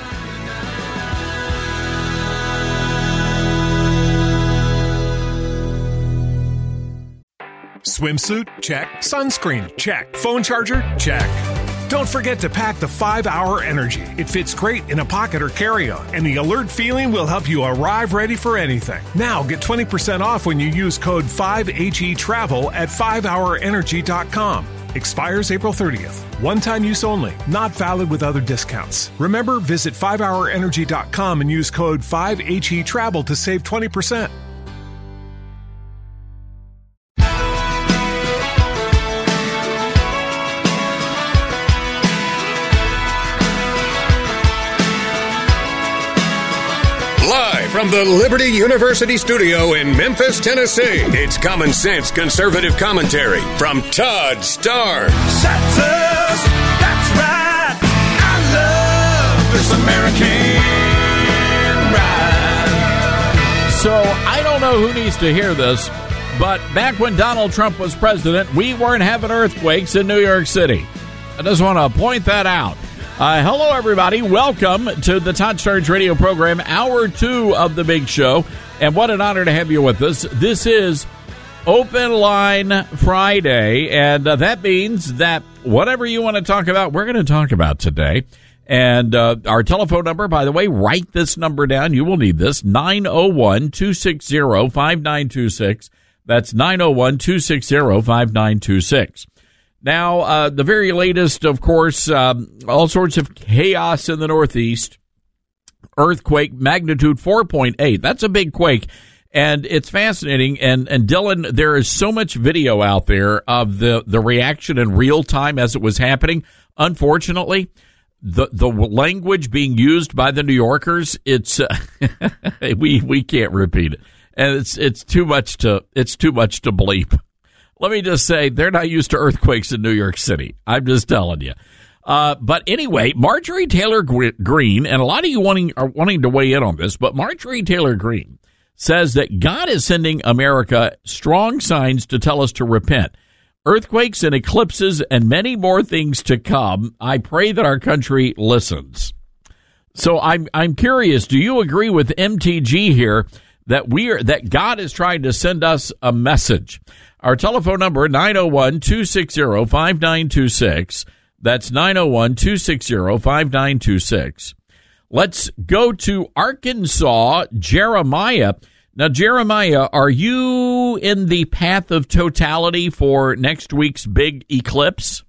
Swimsuit? Check. Sunscreen? Check. Phone charger? Check. Don't forget to pack the five hour Energy. It fits great in a pocket or carry-on, and the alert feeling will help you arrive ready for anything. Now get twenty percent off when you use code five H E travel at five hour energy dot com. Expires April thirtieth. One-time use only. Not valid with other discounts. Remember, visit five hour energy dot com and use code five H E travel to save twenty percent. Live from the Liberty University studio in Memphis, Tennessee, it's Common Sense Conservative Commentary from Todd Starnes. That's us. That's right. I love this American ride. So I don't know who needs to hear this, but back when Donald Trump was president, we weren't having earthquakes in New York City. I just want to point that out. Uh, hello, everybody. Welcome to the Todd Starnes radio program, hour two of the big show. And what an honor to have you with us. This is Open Line Friday, and uh, that means that whatever you want to talk about, we're going to talk about today. And uh, our telephone number, by the way, write this number down. You will need this, nine oh one, two six zero, five nine two six. That's nine oh one, two six zero, five nine two six. Now, uh, the very latest, of course, um, all sorts of chaos in the Northeast. Earthquake, magnitude four point eight. That's a big quake. And it's fascinating. And, and Dylan, there is so much video out there of the, the reaction in real time as it was happening. Unfortunately, the the language being used by the New Yorkers, it's uh, we we can't repeat it. And it's it's too much to it's too much to bleep. Let me just say, they're not used to earthquakes in New York City. I'm just telling you. Uh, but anyway, Marjorie Taylor Greene, and a lot of you wanting are wanting to weigh in on this, but Marjorie Taylor Greene says that God is sending America strong signs to tell us to repent. Earthquakes and eclipses and many more things to come. I pray that our country listens. So I'm I'm curious, do you agree with M T G here that we are that God is trying to send us a message? Our telephone number, nine oh one, two six zero, five nine two six. That's nine oh one, two six zero, five nine two six. Let's go to Arkansas, Jeremiah. Now, Jeremiah, are you in the path of totality for next week's big eclipse?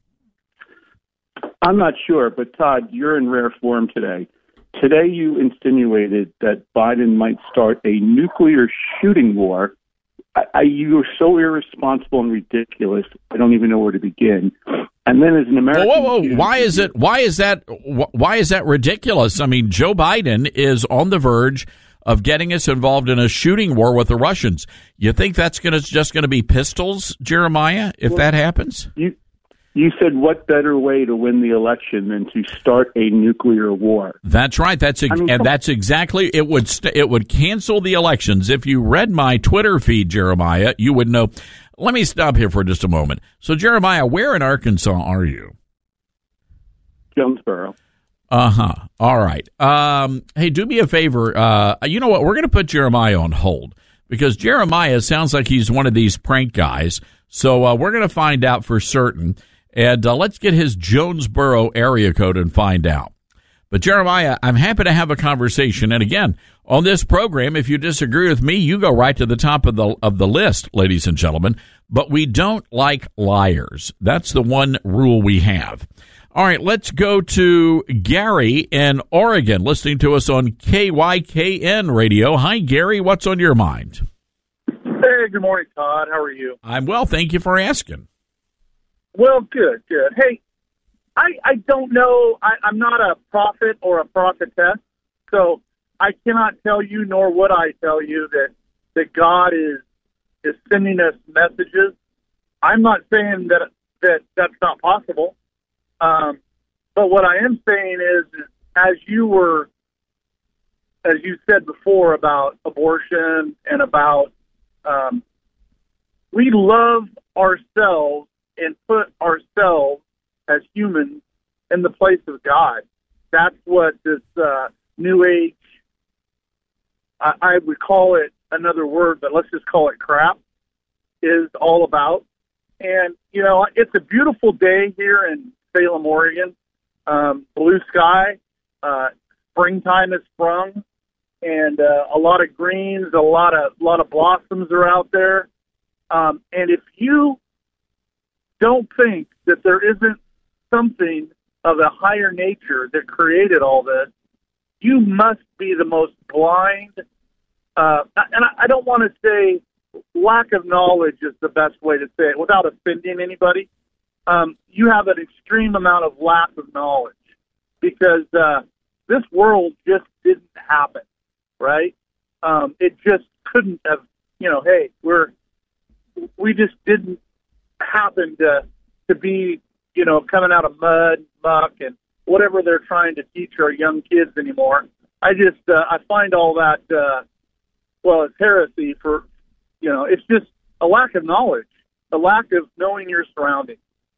I'm not sure, but Todd, you're in rare form today. Today you insinuated that Biden might start a nuclear shooting war. I, I, you are so irresponsible and ridiculous. I don't even know where to begin. And then, as an American, whoa, whoa, whoa. Why is it? Why is that? Why is that ridiculous? I mean, Joe Biden is on the verge of getting us involved in a shooting war with the Russians. You think that's going to just going to be pistols, Jeremiah? If well, that happens, you you said what better way to win the election than to start a nuclear war? That's right. That's ex- I mean, and that's exactly it. Would st- it would cancel the elections? If you read my Twitter feed, Jeremiah, you would know. Let me stop here for just a moment. So, Jeremiah, where in Arkansas are you? Jonesboro. Uh-huh. All right. Um, hey, do me a favor. Uh, you know what? We're going to put Jeremiah on hold because Jeremiah sounds like he's one of these prank guys. So uh, we're going to find out for certain. And uh, let's get his Jonesboro area code and find out. But, Jeremiah, I'm happy to have a conversation. And, again, on this program, if you disagree with me, you go right to the top of the of the list, ladies and gentlemen. But we don't like liars. That's the one rule we have. All right, let's go to Gary in Oregon, listening to us on K Y K N radio. Hi, Gary. What's on your mind? Hey, good morning, Todd. How are you? I'm well. Thank you for asking. Well, good, good. Hey, I, I don't know. I, I'm not a prophet or a prophetess, so I cannot tell you, nor would I tell you, that, that God is is sending us messages. I'm not saying that that that's not possible. Um, but what I am saying is, is, as you were, as you said before about abortion and about, um, we love ourselves and put ourselves as humans in the place of God. That's what this uh, New Age, I, I would call it another word, but let's just call it crap, is all about. And, you know, it's a beautiful day here in Salem, Oregon. Um, blue sky, uh, springtime has sprung, and uh, a lot of greens, a lot of a lot of blossoms are out there. Um, and if you don't think that there isn't something of a higher nature that created all this, you must be the most blind. Uh, and I, I don't want to say lack of knowledge is the best way to say it without offending anybody. Um, you have an extreme amount of lack of knowledge because uh, this world just didn't happen, right? Um, it just couldn't have, you know, hey, we're, we just didn't happen to, to be, you know, coming out of mud, muck, and whatever they're trying to teach our young kids anymore. I just, uh, I find all that, uh, well, it's heresy for, you know, it's just a lack of knowledge, a lack of knowing your surroundings.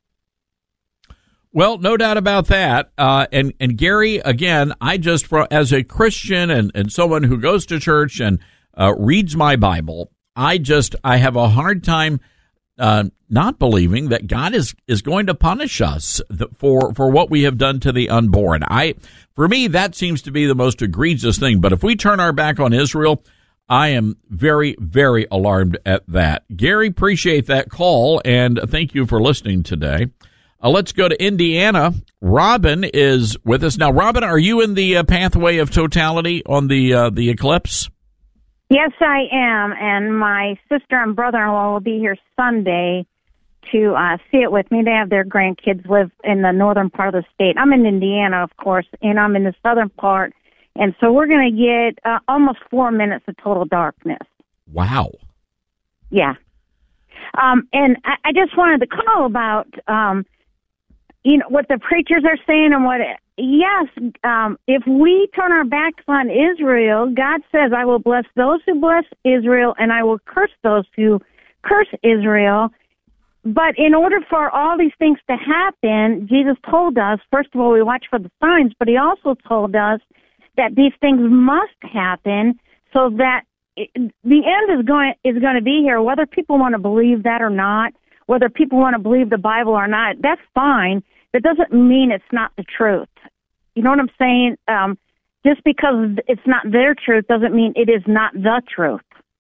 Well, no doubt about that. Uh, and, and Gary, again, I just, as a Christian and, and someone who goes to church and uh, reads my Bible, I just I have a hard time uh, not believing that God is, is going to punish us for for what we have done to the unborn. I for me that seems to be the most egregious thing. But if we turn our back on Israel, I am very, very alarmed at that. Gary, appreciate that call, and thank you for listening today. Uh, let's go to Indiana. Robin is with us now. Robin, are you in the uh, pathway of totality on the uh, the eclipse? Yes, I am, and my sister and brother-in-law will be here Sunday to uh, see it with me. They have their grandkids live in the northern part of the state. I'm in Indiana, of course, and I'm in the southern part, and so we're going to get uh, almost four minutes of total darkness. Wow. Yeah. Um, and I, I just wanted to call about, um, you know, what the preachers are saying and what... It, Yes, um, if we turn our backs on Israel, God says, I will bless those who bless Israel, and I will curse those who curse Israel. But in order for all these things to happen, Jesus told us, first of all, we watch for the signs, but he also told us that these things must happen so that it, the end is going, is going to be here, whether people want to believe that or not, whether people want to believe the Bible or not, that's fine. That doesn't mean it's not the truth. You know what I'm saying? Um, just because it's not their truth doesn't mean it is not the truth.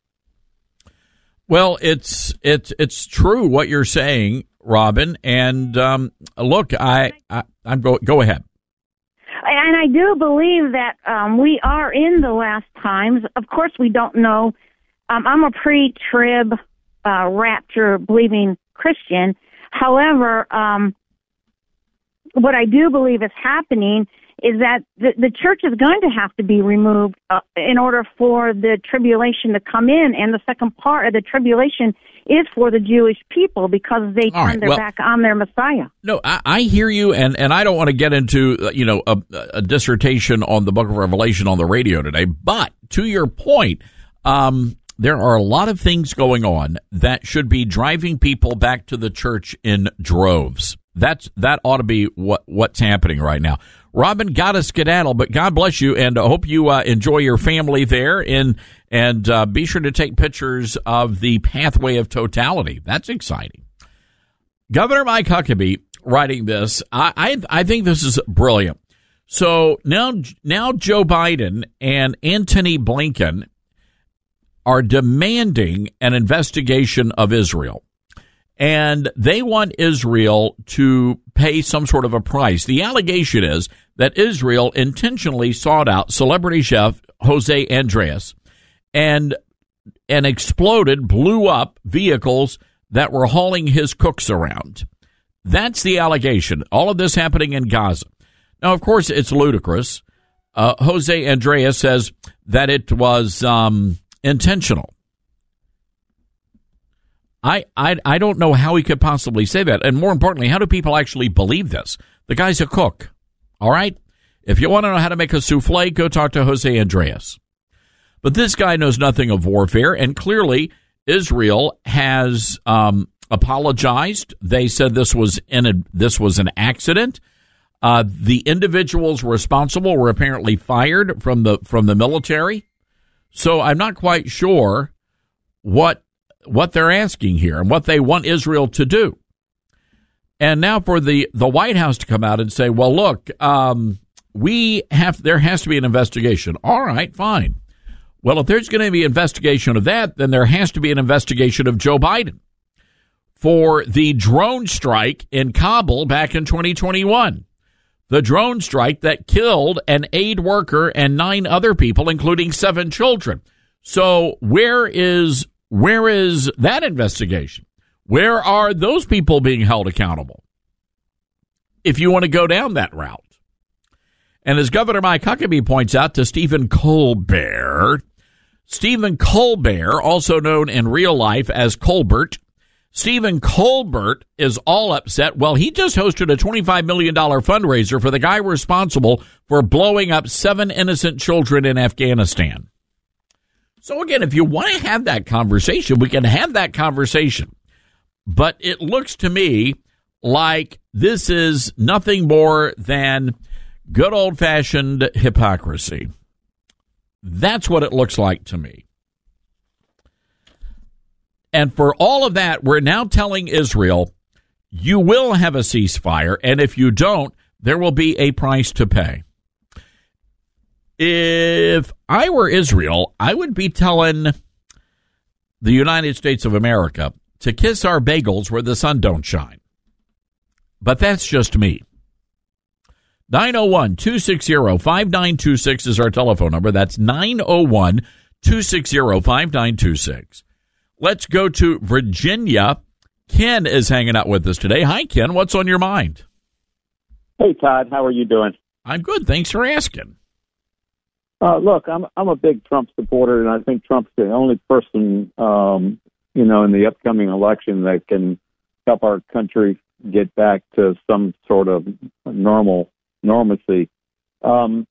Well, it's it's it's true what you're saying, Robin. And um, look, I, I I'm go go ahead. And I do believe that um, we are in the last times. Of course, we don't know. Um, I'm a pre-trib uh, rapture believing Christian. However, um, what I do believe is happening is that the, the church is going to have to be removed uh, in order for the tribulation to come in. And the second part of the tribulation is for the Jewish people because they All turn right, their well, back on their Messiah. No, I, I hear you, and, and I don't want to get into, uh, you know, a, a dissertation on the book of Revelation on the radio today. But to your point, um, there are a lot of things going on that should be driving people back to the church in droves. That's that ought to be what what's happening right now. Robin, got to skedaddle, but God bless you, and I hope you uh, enjoy your family there, and and uh, be sure to take pictures of the pathway of totality. That's exciting. Governor Mike Huckabee writing this. I I, I think this is brilliant. So now now Joe Biden and Antony Blinken are demanding an investigation of Israel. And they want Israel to pay some sort of a price. The allegation is that Israel intentionally sought out celebrity chef Jose Andres and and exploded, blew up vehicles that were hauling his cooks around. That's the allegation. All of this happening in Gaza. Now, of course, it's ludicrous. Uh, Jose Andres says that it was um, intentional. I, I I don't know how he could possibly say that. And more importantly, how do people actually believe this? The guy's a cook, all right? If you want to know how to make a souffle, go talk to Jose Andres. But this guy knows nothing of warfare, and clearly Israel has um, apologized. They said this was in a, this was an accident. Uh, the individuals responsible were apparently fired from the from the military. So I'm not quite sure what what they're asking here and what they want Israel to do. And now for the, the White House to come out and say, well, look, um, we have, there has to be an investigation. All right, fine. Well, if there's going to be an investigation of that, then there has to be an investigation of Joe Biden for the drone strike in Kabul back in twenty twenty-one. The drone strike that killed an aid worker and nine other people, including seven children. So where is Where is that investigation? Where are those people being held accountable? If you want to go down that route. And as Governor Mike Huckabee points out to Stephen Colbert, Stephen Colbert, also known in real life as Colbert, Stephen Colbert is all upset. Well, he just hosted a twenty-five million dollars fundraiser for the guy responsible for blowing up seven innocent children in Afghanistan. So again, if you want to have that conversation, we can have that conversation. But it looks to me like this is nothing more than good old-fashioned hypocrisy. That's what it looks like to me. and for all of that, we're now telling Israel, you will have a ceasefire, and if you don't, there will be a price to pay. If I were Israel, I would be telling the United States of America to kiss our bagels where the sun don't shine. But that's just me. nine oh one, two six zero, five nine two six is our telephone number. That's nine oh one, two six zero, five nine two six. Let's go to Virginia. Ken is hanging out with us today. Hi, Ken. What's on your mind? Hey, Todd. How are you doing? I'm good. Thanks for asking. Uh, look, I'm I'm a big Trump supporter, and I think Trump's the only person, um, you know, in the upcoming election that can help our country get back to some sort of normal normalcy. Um,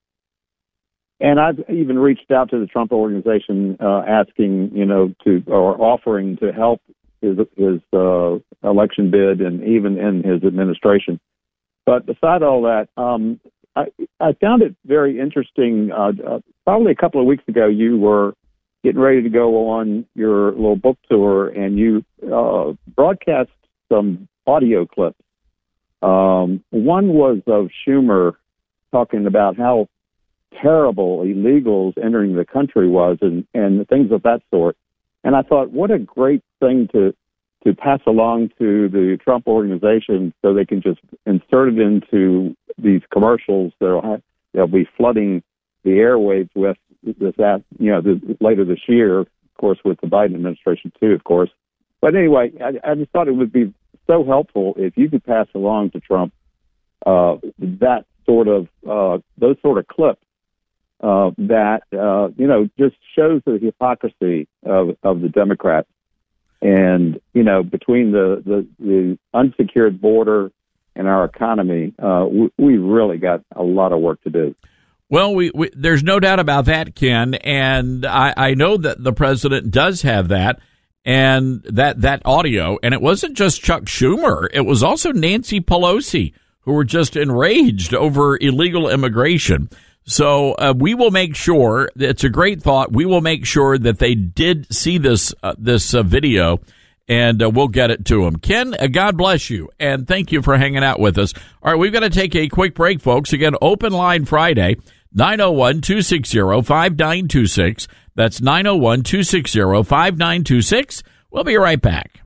and I've even reached out to the Trump organization, uh, asking, you know, to or offering to help his his uh, election bid and even in his administration. But beside all that, um, I, I found it very interesting. Uh, uh, probably a couple of weeks ago, you were getting ready to go on your little book tour, and you uh, broadcast some audio clips. Um, one was of Schumer talking about how terrible illegals entering the country was, and, and things of that sort. And I thought, what a great thing to to pass along to the Trump organization so they can just insert it into these commercials that'll have, they'll be flooding the airwaves with this, you know, this, later this year, of course, with the Biden administration too, of course. But anyway, I, I just thought it would be so helpful if you could pass along to Trump uh, that sort of uh, those sort of clips uh, that uh, you know just shows the hypocrisy of, of the Democrats. And, you know, between the, the, the unsecured border and our economy, uh, we, we really got a lot of work to do. Well, we, we there's no doubt about that, Ken. And I, I know that the president does have that and that, that audio. And it wasn't just Chuck Schumer. It was also Nancy Pelosi, who were just enraged over illegal immigration. So uh, we will make sure, it's a great thought, we will make sure that they did see this uh, this uh, video, and uh, we'll get it to them. Ken, uh, God bless you, and thank you for hanging out with us. All right, we've got to take a quick break, folks. Again, Open Line Friday, nine oh one, two six zero, five nine two six. That's nine oh one, two six zero, five nine two six. We'll be right back.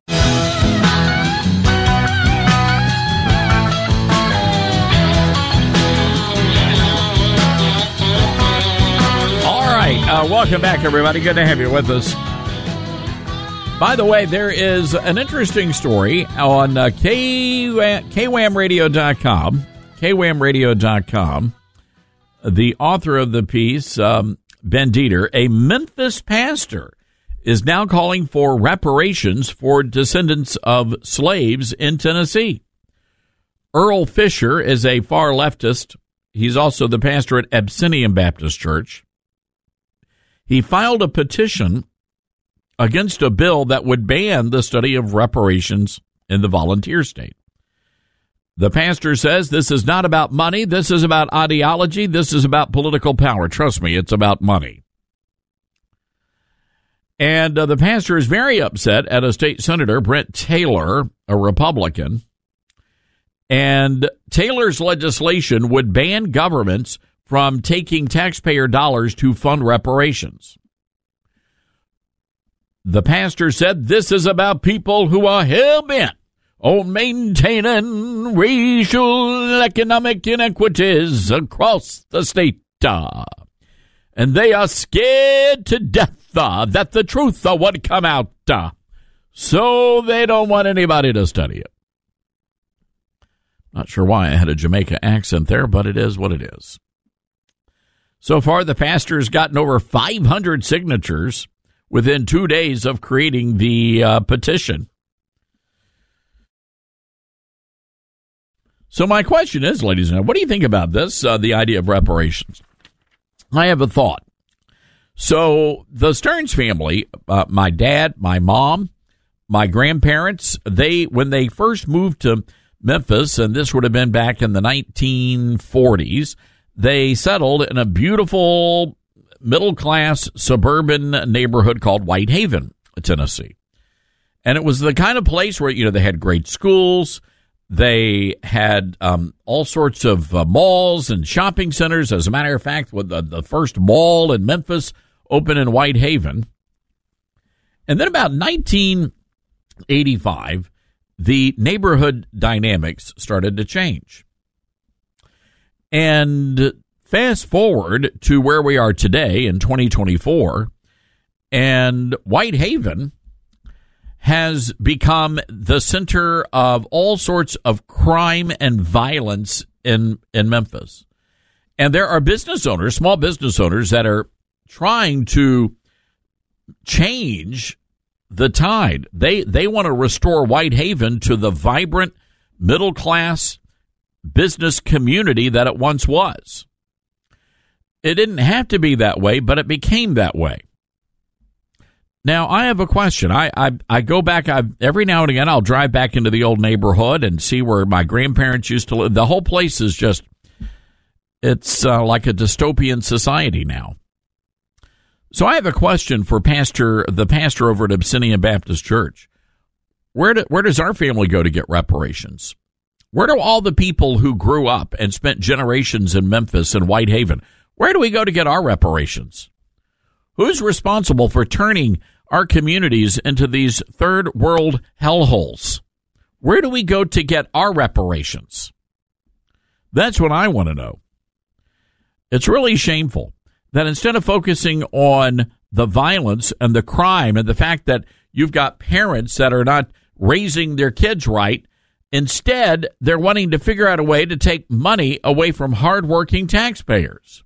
Uh, welcome back, everybody. Good to have you with us. By the way, there is an interesting story on uh, K W A M radio dot com. K W A M radio dot com. The author of the piece, um, Ben Dieter, a Memphis pastor, is now calling for reparations for descendants of slaves in Tennessee. Earl Fisher is a far leftist. He's also the pastor at Abyssinian Baptist Church. He filed a petition against a bill that would ban the study of reparations in the volunteer state. The pastor says this is not about money. This is about ideology. This is about political power. Trust me, it's about money. And uh, the pastor is very upset at a state senator, Brent Taylor, a Republican. And Taylor's legislation would ban governments from taking taxpayer dollars to fund reparations. The pastor said this is about people who are hell-bent on maintaining racial economic inequities across the state. Uh, and they are scared to death uh, that the truth uh, would come out. Uh, so they don't want anybody to study it. Not sure why I had a Jamaica accent there, but it is what it is. So far, the pastor has gotten over five hundred signatures within two days of creating the uh, petition. So my question is, ladies and gentlemen, what do you think about this, uh, the idea of reparations? I have a thought. So the Stearns family, uh, my dad, my mom, my grandparents, they when they first moved to Memphis, and this would have been back in the nineteen forties, they settled in a beautiful middle-class suburban neighborhood called Whitehaven, Tennessee. And it was the kind of place where, you know, they had great schools. They had um, all sorts of uh, malls and shopping centers. As a matter of fact, with the, the first mall in Memphis opened in Whitehaven. And then about nineteen eighty-five, the neighborhood dynamics started to change. And fast forward to where we are today in twenty twenty-four, and Whitehaven has become the center of all sorts of crime and violence in, in Memphis. And there are business owners, small business owners, that are trying to change the tide. They they want to restore Whitehaven to the vibrant middle-class business community that it once was. It didn't have to be that way, but it became that way. Now, I have a question. I I, I go back, I, every now and again, I'll drive back into the old neighborhood and see where my grandparents used to live. The whole place is just, it's uh, like a dystopian society now. So I have a question for Pastor, the pastor over at Abyssinian Baptist Church. Where do, where does our family go to get reparations? Where do all the people who grew up and spent generations in Memphis and Whitehaven, where do we go to get our reparations? Who's responsible for turning our communities into these third world hellholes? Where do we go to get our reparations? That's what I want to know. It's really shameful that instead of focusing on the violence and the crime and the fact that you've got parents that are not raising their kids right, instead they're wanting to figure out a way to take money away from hardworking taxpayers.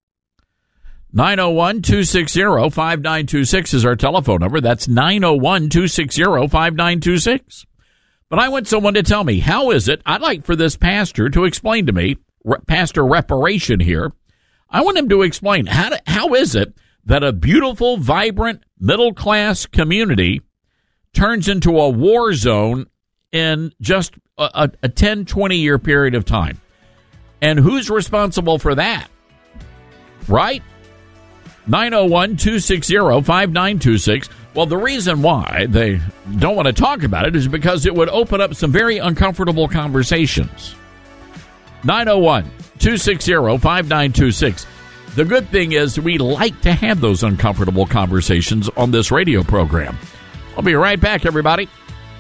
nine oh one, two six zero, five nine two six is our telephone number. That's nine oh one, two six zero, five nine two six. But I want someone to tell me, how is it? I'd like for this pastor to explain to me, Re- Pastor Reparation here. I want him to explain, how, to, how is it that a beautiful, vibrant, middle-class community turns into a war zone in just a, a ten, twenty-year period of time? And who's responsible for that? Right? nine oh one, two six zero, five nine two six. Well, the reason why they don't want to talk about it is because it would open up some very uncomfortable conversations. nine oh one, two six zero, five nine two six. The good thing is we like to have those uncomfortable conversations on this radio program. I'll be right back, everybody.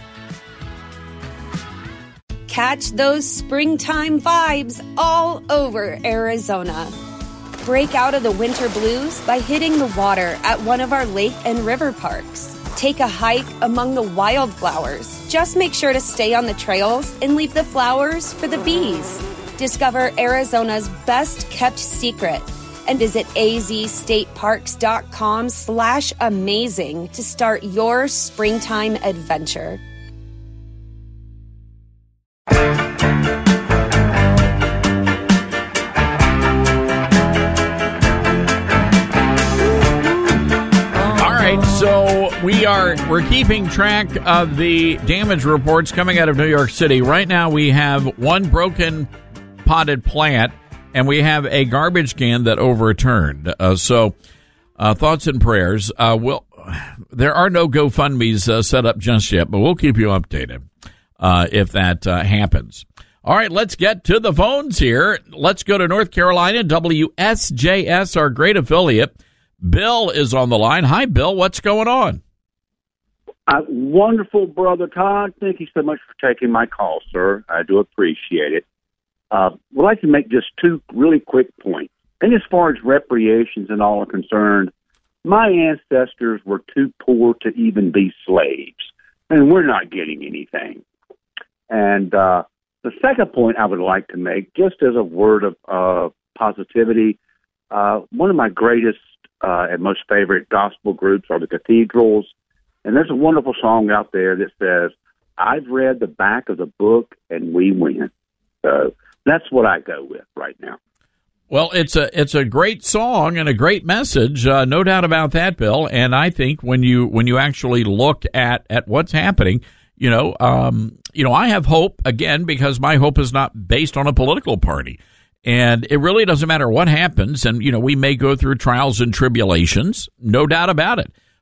Catch those springtime vibes all over Arizona. Break out of the winter blues by hitting the water at one of our lake and river parks. Take a hike among the wildflowers. Just make sure to stay on the trails and leave the flowers for the bees. Discover Arizona's best kept secret and visit azstateparks.com slash amazing to start your springtime adventure. So we are we're keeping track of the damage reports coming out of New York City. Right now we have one broken potted plant and we have a garbage can that overturned. Uh, so uh, thoughts and prayers. Uh, we'll, there are no GoFundMes uh, set up just yet, but we'll keep you updated uh, if that uh, happens. All right, let's get to the phones here. Let's go to North Carolina, W S J S, our great affiliate. Bill is on the line. Hi, Bill. What's going on? Uh, wonderful, Brother Todd. Thank you so much for taking my call, sir. I do appreciate it. Uh, would like to make just two really quick points. And as far as reparations and all are concerned, my ancestors were too poor to even be slaves, and we're not getting anything. And uh, the second point I would like to make, just as a word of uh, positivity, uh, one of my greatest Uh, and most favorite gospel groups are the Cathedrals. And there's a wonderful song out there that says, I've read the back of the book and we win. So that's what I go with right now. Well, it's a it's a great song and a great message, uh, no doubt about that, Bill. And I think when you when you actually look at, at what's happening, you know, um, you know, I have hope, again, because my hope is not based on a political party. And it really doesn't matter what happens. And, you know, we may go through trials and tribulations, no doubt about it.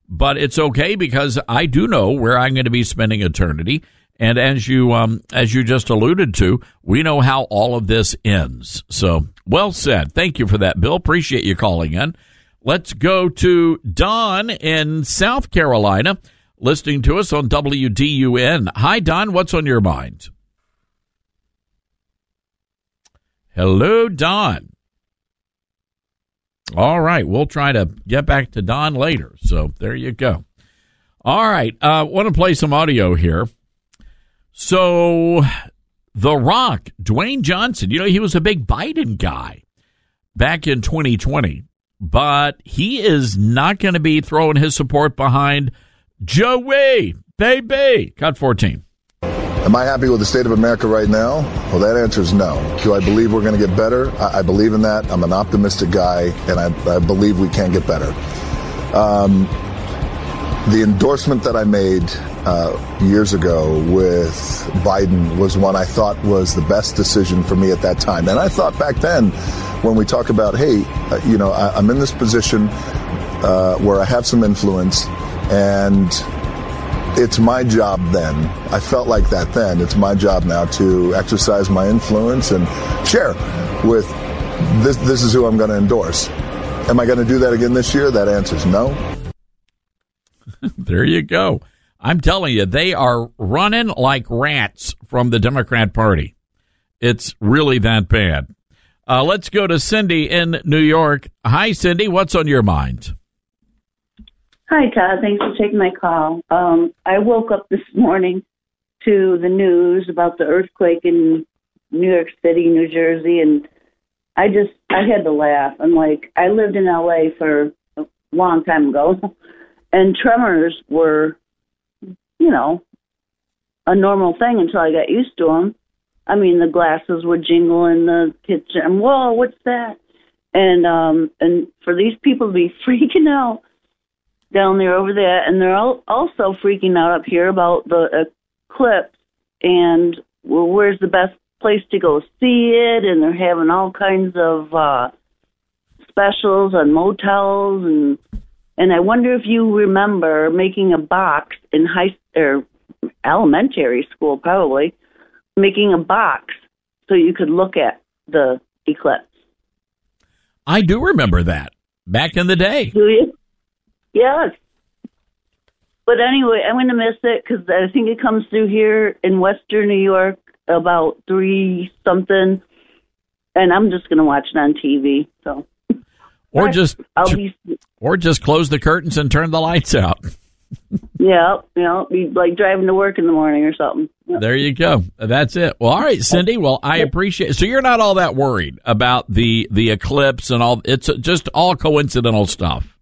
but it's okay because I do know where I'm going to be spending eternity. And as you um, as you just alluded to, we know how all of this ends. So, well said. Thank you for that, Bill. Appreciate you calling in. Let's go to Don in South Carolina, listening to us on W D U N. Hi, Don. What's on your mind? Hello, Don. All right. We'll try to get back to Don later. So there you go. All right. I uh, want to play some audio here. So, The Rock, Dwayne Johnson, you know, he was a big Biden guy back in twenty twenty, but he is not going to be throwing his support behind Joey, baby. Cut fourteen. Am I happy with the state of America right now? Well, that answer is no. Do I believe we're going to get better? I, I believe in that. I'm an optimistic guy, and I, I believe we can get better. Um, the endorsement that I made Uh, years ago with Biden was one I thought was the best decision for me at that time. And I thought back then, when we talk about, hey, uh, you know, I, I'm in this position uh, where I have some influence, and it's my job then. I felt like that then. It's my job now to exercise my influence and share with this. This is who I'm going to endorse. Am I going to do that again this year? That answer is no. There you go. I'm telling you, they are running like rats from the Democrat Party. It's really that bad. Uh, let's go to Cindy in New York. Hi, Cindy. What's on your mind? Hi, Todd. Thanks for taking my call. Um, I woke up this morning to the news about the earthquake in New York City, New Jersey, and I just, I had to laugh. I'm like, I lived in L A for a long time ago, and tremors were, you know, a normal thing until I got used to them. I mean, the glasses would jingle in the kitchen. Whoa, what's that? And um, and for these people to be freaking out down there over there, and they're all also freaking out up here about the eclipse and, well, where's the best place to go see it? And they're having all kinds of uh, specials on motels and. And I wonder if you remember making a box in high or elementary school, probably, making a box so you could look at the eclipse. I do remember that back in the day. Do you? Yes. But anyway, I'm going to miss it because I think it comes through here in Western New York about three something, and I'm just going to watch it on T V. So. Or just, I'll be, or just close the curtains and turn the lights out. Yeah, you know, be like driving to work in the morning or something. Yep. There you go. That's it. Well, all right, Cindy. Well, I appreciate it. So you're not all that worried about the the eclipse and all. It's just all coincidental stuff.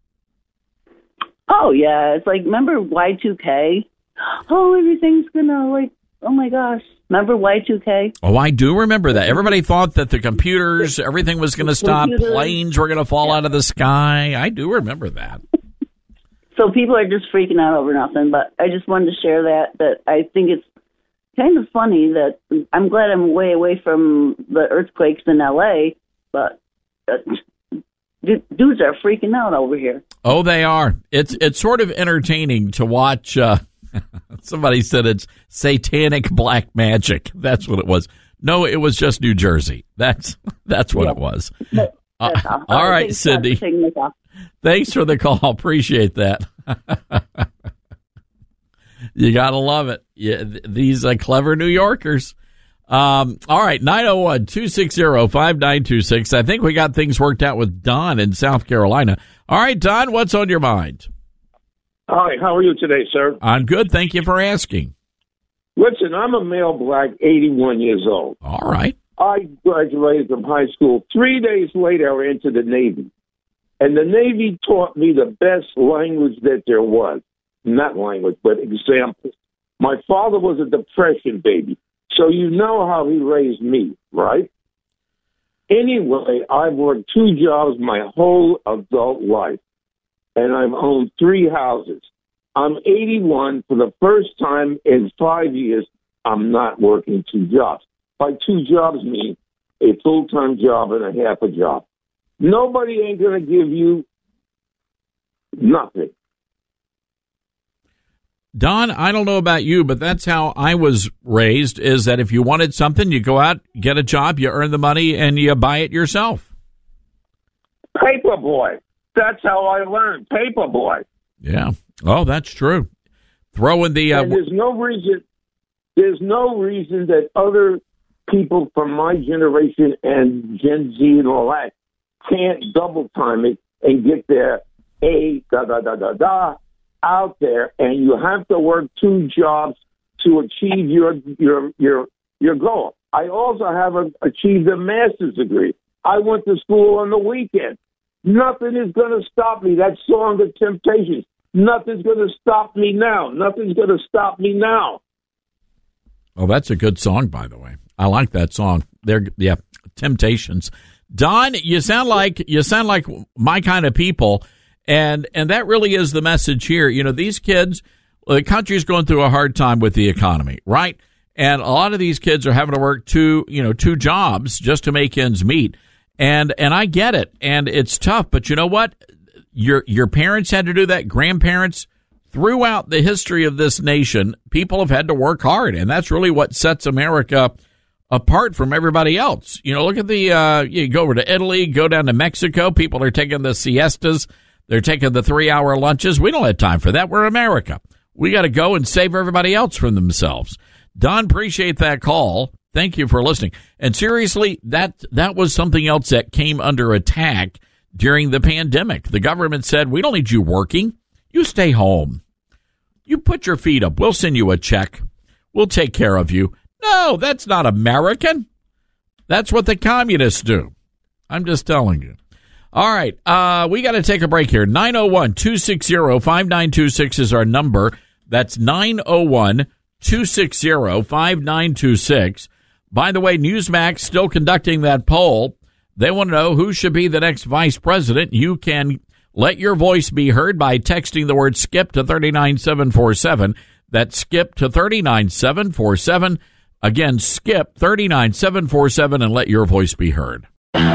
Oh yeah, it's like, remember Y two K? Oh, everything's gonna like. Oh my gosh. Remember Y two K? Oh, I do remember that. Everybody thought that the computers, everything was going to stop. Computers. Planes were going to fall yeah. out of the sky. I do remember that. So people are just freaking out over nothing, but I just wanted to share that, that I think it's kind of funny that I'm glad I'm way away from the earthquakes in L A, but uh, dudes are freaking out over here. Oh, they are. It's, it's sort of entertaining to watch. Uh, Somebody said it's satanic black magic. That's what it was. No, it was just New Jersey. That's that's what yeah. it was. But, uh, all, all right, thanks, Cindy. For thanks for the call. Appreciate that. You got to love it. Yeah, th- these uh, clever New Yorkers. Um, all right, nine oh one, two six zero, five nine two six. I think we got things worked out with Don in South Carolina. All right, Don, what's on your mind? Hi, how are you today, sir? I'm good. Thank you for asking. Listen, I'm a male black, eighty-one years old. All right. I graduated from high school. Three days later, I went into the Navy. And the Navy taught me the best language that there was. Not language, but examples. My father was a Depression baby. So you know how he raised me, right? Anyway, I've worked two jobs my whole adult life. And I've owned three houses. I'm eighty-one. For the first time in five years, I'm not working two jobs. By two jobs mean a full-time job and a half a job. Nobody ain't going to give you nothing. Don, I don't know about you, but that's how I was raised, is that if you wanted something, you go out, get a job, you earn the money, and you buy it yourself. Paperboy. That's how I learned. Paperboy. Yeah. Oh, that's true. Throw in the... Uh, and there's no reason, there's no reason that other people from my generation and Gen Z and all that can't double time it and get their A, da, da, da, da, da, out there, and you have to work two jobs to achieve your your your your goal. I also have a, achieved a master's degree. I went to school on the weekend. Nothing is going to stop me. That song, The Temptations. Nothing's going to stop me now. Nothing's going to stop me now. Oh, that's a good song, by the way. I like that song. They're yeah, Temptations. Don, you sound like you sound like my kind of people. And and that really is the message here. You know, these kids, the country's going through a hard time with the economy, right? And a lot of these kids are having to work two, you know, two jobs just to make ends meet. And and I get it. And it's tough. But you know what? Your your parents had to do that. Grandparents, throughout the history of this nation, people have had to work hard. And that's really what sets America apart from everybody else. You know, look at the, uh, you go over to Italy, go down to Mexico. People are taking the siestas. They're taking the three-hour lunches. We don't have time for that. We're America. We got to go and save everybody else from themselves. Don, appreciate that call. Thank you for listening. And seriously, that that was something else that came under attack during the pandemic. The government said, we don't need you working. You stay home. You put your feet up. We'll send you a check. We'll take care of you. No, that's not American. That's what the communists do. I'm just telling you. All right, uh, we got to take a break here. nine oh one, two six zero, five nine two six is our number. That's nine oh one, two six zero, five nine two six. By the way, Newsmax still conducting that poll. They want to know who should be the next vice president. You can let your voice be heard by texting the word SKIP to three nine seven four seven. That's SKIP to three nine seven four seven. Again, SKIP three nine seven four seven and let your voice be heard.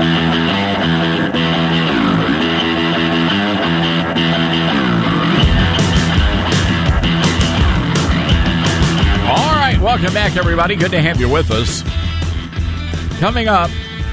Welcome back, everybody. Good to have you with us. Coming up,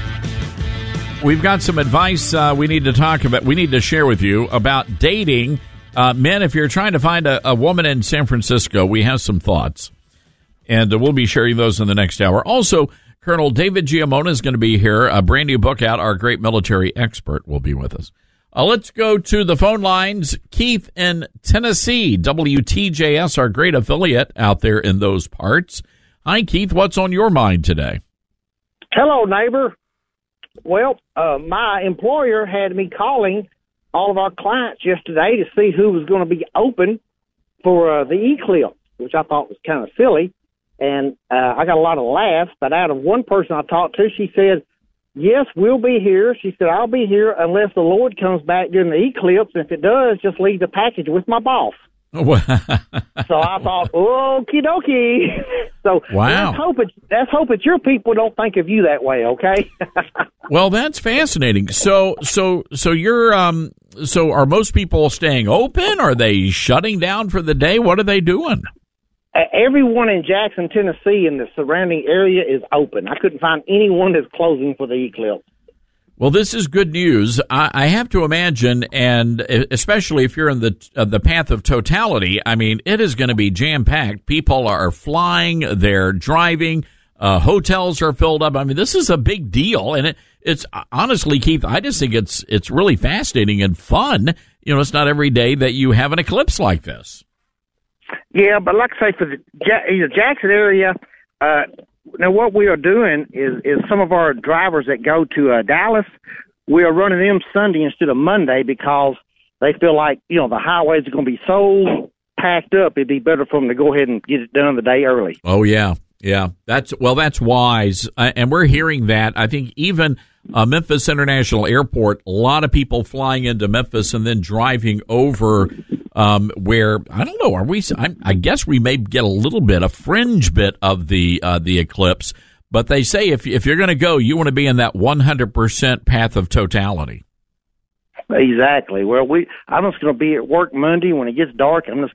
we've got some advice uh, we need to talk about. We need to share with you about dating. Uh, men, if you're trying to find a, a woman in San Francisco, we have some thoughts. And uh, we'll be sharing those in the next hour. Also, Colonel David Giammona is going to be here. A brand new book out. Our great military expert will be with us. Uh, let's go to the phone lines. Keith in Tennessee, W T J S, our great affiliate out there in those parts. Hi, Keith. What's on your mind today? Hello, neighbor. Well, uh, my employer had me calling all of our clients yesterday to see who was going to be open for uh, the eclipse, which I thought was kind of silly. And uh, I got a lot of laughs, but out of one person I talked to, she said, yes, we'll be here. She said, I'll be here unless the Lord comes back during the eclipse. If it does, just leave the package with my boss. So I thought, okie dokie. So wow. let's hope, it, let's hope that your people don't think of you that way, okay? Well, that's fascinating. So, so, so you're, um, so are most people staying open? Are they shutting down for the day? What are they doing? Uh, everyone in Jackson, Tennessee, and the surrounding area is open. I couldn't find anyone that's closing for the eclipse. Well, this is good news. I, I have to imagine, and especially if you're in the uh, the path of totality, I mean, it is going to be jam-packed. People are flying, they're driving, uh, hotels are filled up. I mean, this is a big deal, and it, it's honestly, Keith, I just think it's it's really fascinating and fun. You know, it's not every day that you have an eclipse like this. Yeah, but like I say, for the ja- Jackson area, uh, now what we are doing is, is some of our drivers that go to uh, Dallas, we are running them Sunday instead of Monday because they feel like, you know, the highways are going to be so packed up, it'd be better for them to go ahead and get it done the day early. Oh, yeah. Yeah, that's well, that's wise. Uh, and we're hearing that. I think even uh, Memphis International Airport, a lot of people flying into Memphis and then driving over um, where, I don't know, are we, I, I guess we may get a little bit, a fringe bit of the uh, the eclipse. But they say if, if you're going to go, you want to be in that one hundred percent path of totality. Exactly. Well, we I'm just going to be at work Monday. When it gets dark, I'm just going to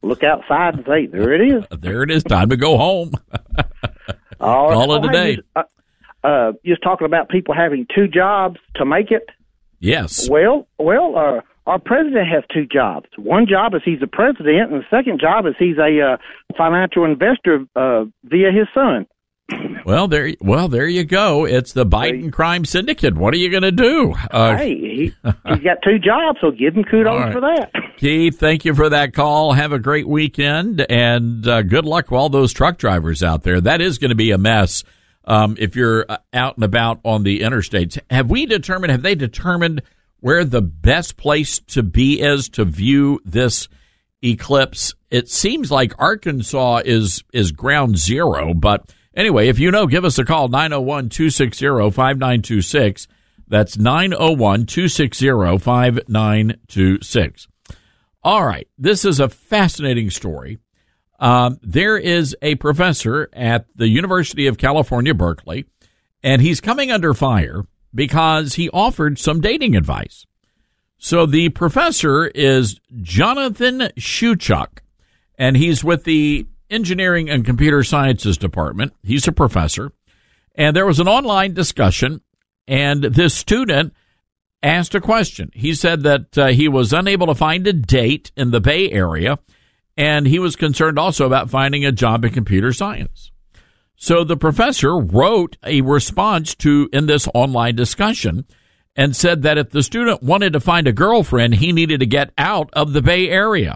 look outside and say, there it is. There it is. Time to go home. All right. Call it a day. Uh, uh, just talking about people having two jobs to make it. Yes. Well, well, uh, our president has two jobs. One job is he's a president, and the second job is he's a uh, financial investor uh, via his son. Well, there, well, there you go. It's the Biden crime syndicate. What are you going to do? Uh, hey, he, he's got two jobs, so give him kudos right. for that. Keith, thank you for that call. Have a great weekend, and uh, good luck with all those truck drivers out there. That is going to be a mess um, if you're out and about on the interstates. Have we determined, have they determined where the best place to be is to view this eclipse? It seems like Arkansas is is ground zero, but anyway, if you know, give us a call, nine oh one, two six zero, five nine two six. That's nine oh one, two six zero, five nine two six. All right, this is a fascinating story. Um, there is a professor at the University of California, Berkeley, and he's coming under fire because he offered some dating advice. So the professor is Jonathan Shewchuk, and he's with the Engineering and Computer Sciences Department. He's a professor. And there was an online discussion, and this student asked a question. He said that uh, he was unable to find a date in the Bay Area, and he was concerned also about finding a job in computer science. So the professor wrote a response to in this online discussion and said that if the student wanted to find a girlfriend, he needed to get out of the Bay Area.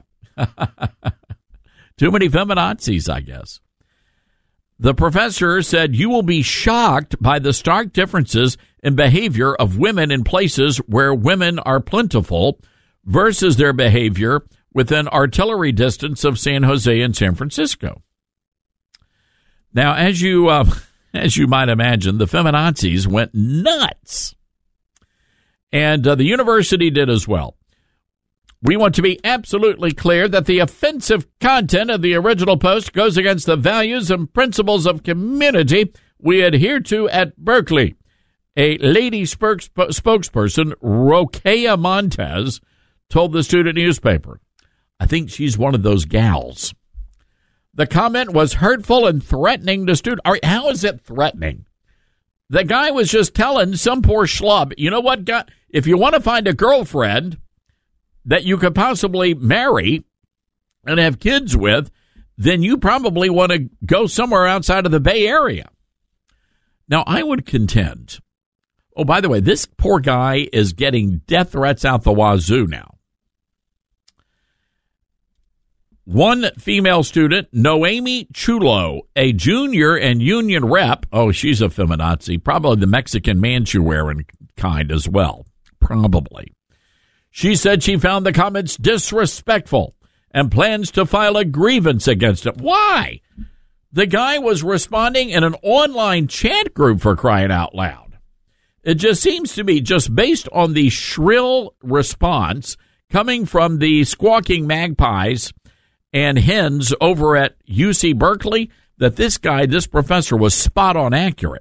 Too many feminazis, I guess. The professor said, you will be shocked by the stark differences in behavior of women in places where women are plentiful versus their behavior within artillery distance of San Jose and San Francisco. Now, as you uh, as you might imagine, the feminazis went nuts. And uh, the university did as well. We want to be absolutely clear that the offensive content of the original post goes against the values and principles of community we adhere to at Berkeley. A lady spokes- spokesperson, Roquea Montez, told the student newspaper. I think she's one of those gals. The comment was hurtful and threatening to students. All right, how is it threatening? The guy was just telling some poor schlub, you know what, guy, if you want to find a girlfriend that you could possibly marry and have kids with, then you probably want to go somewhere outside of the Bay Area. Now, I would contend, oh, by the way, this poor guy is getting death threats out the wazoo now. One female student, Noemi Chulo, a junior and union rep, oh, she's a feminazi, probably the Mexican Manchu-wearing kind as well, probably. She said she found the comments disrespectful and plans to file a grievance against him. Why? The guy was responding in an online chat group, for crying out loud. It just seems to me, just based on the shrill response coming from the squawking magpies and hens over at U C Berkeley, that this guy, this professor, was spot on accurate.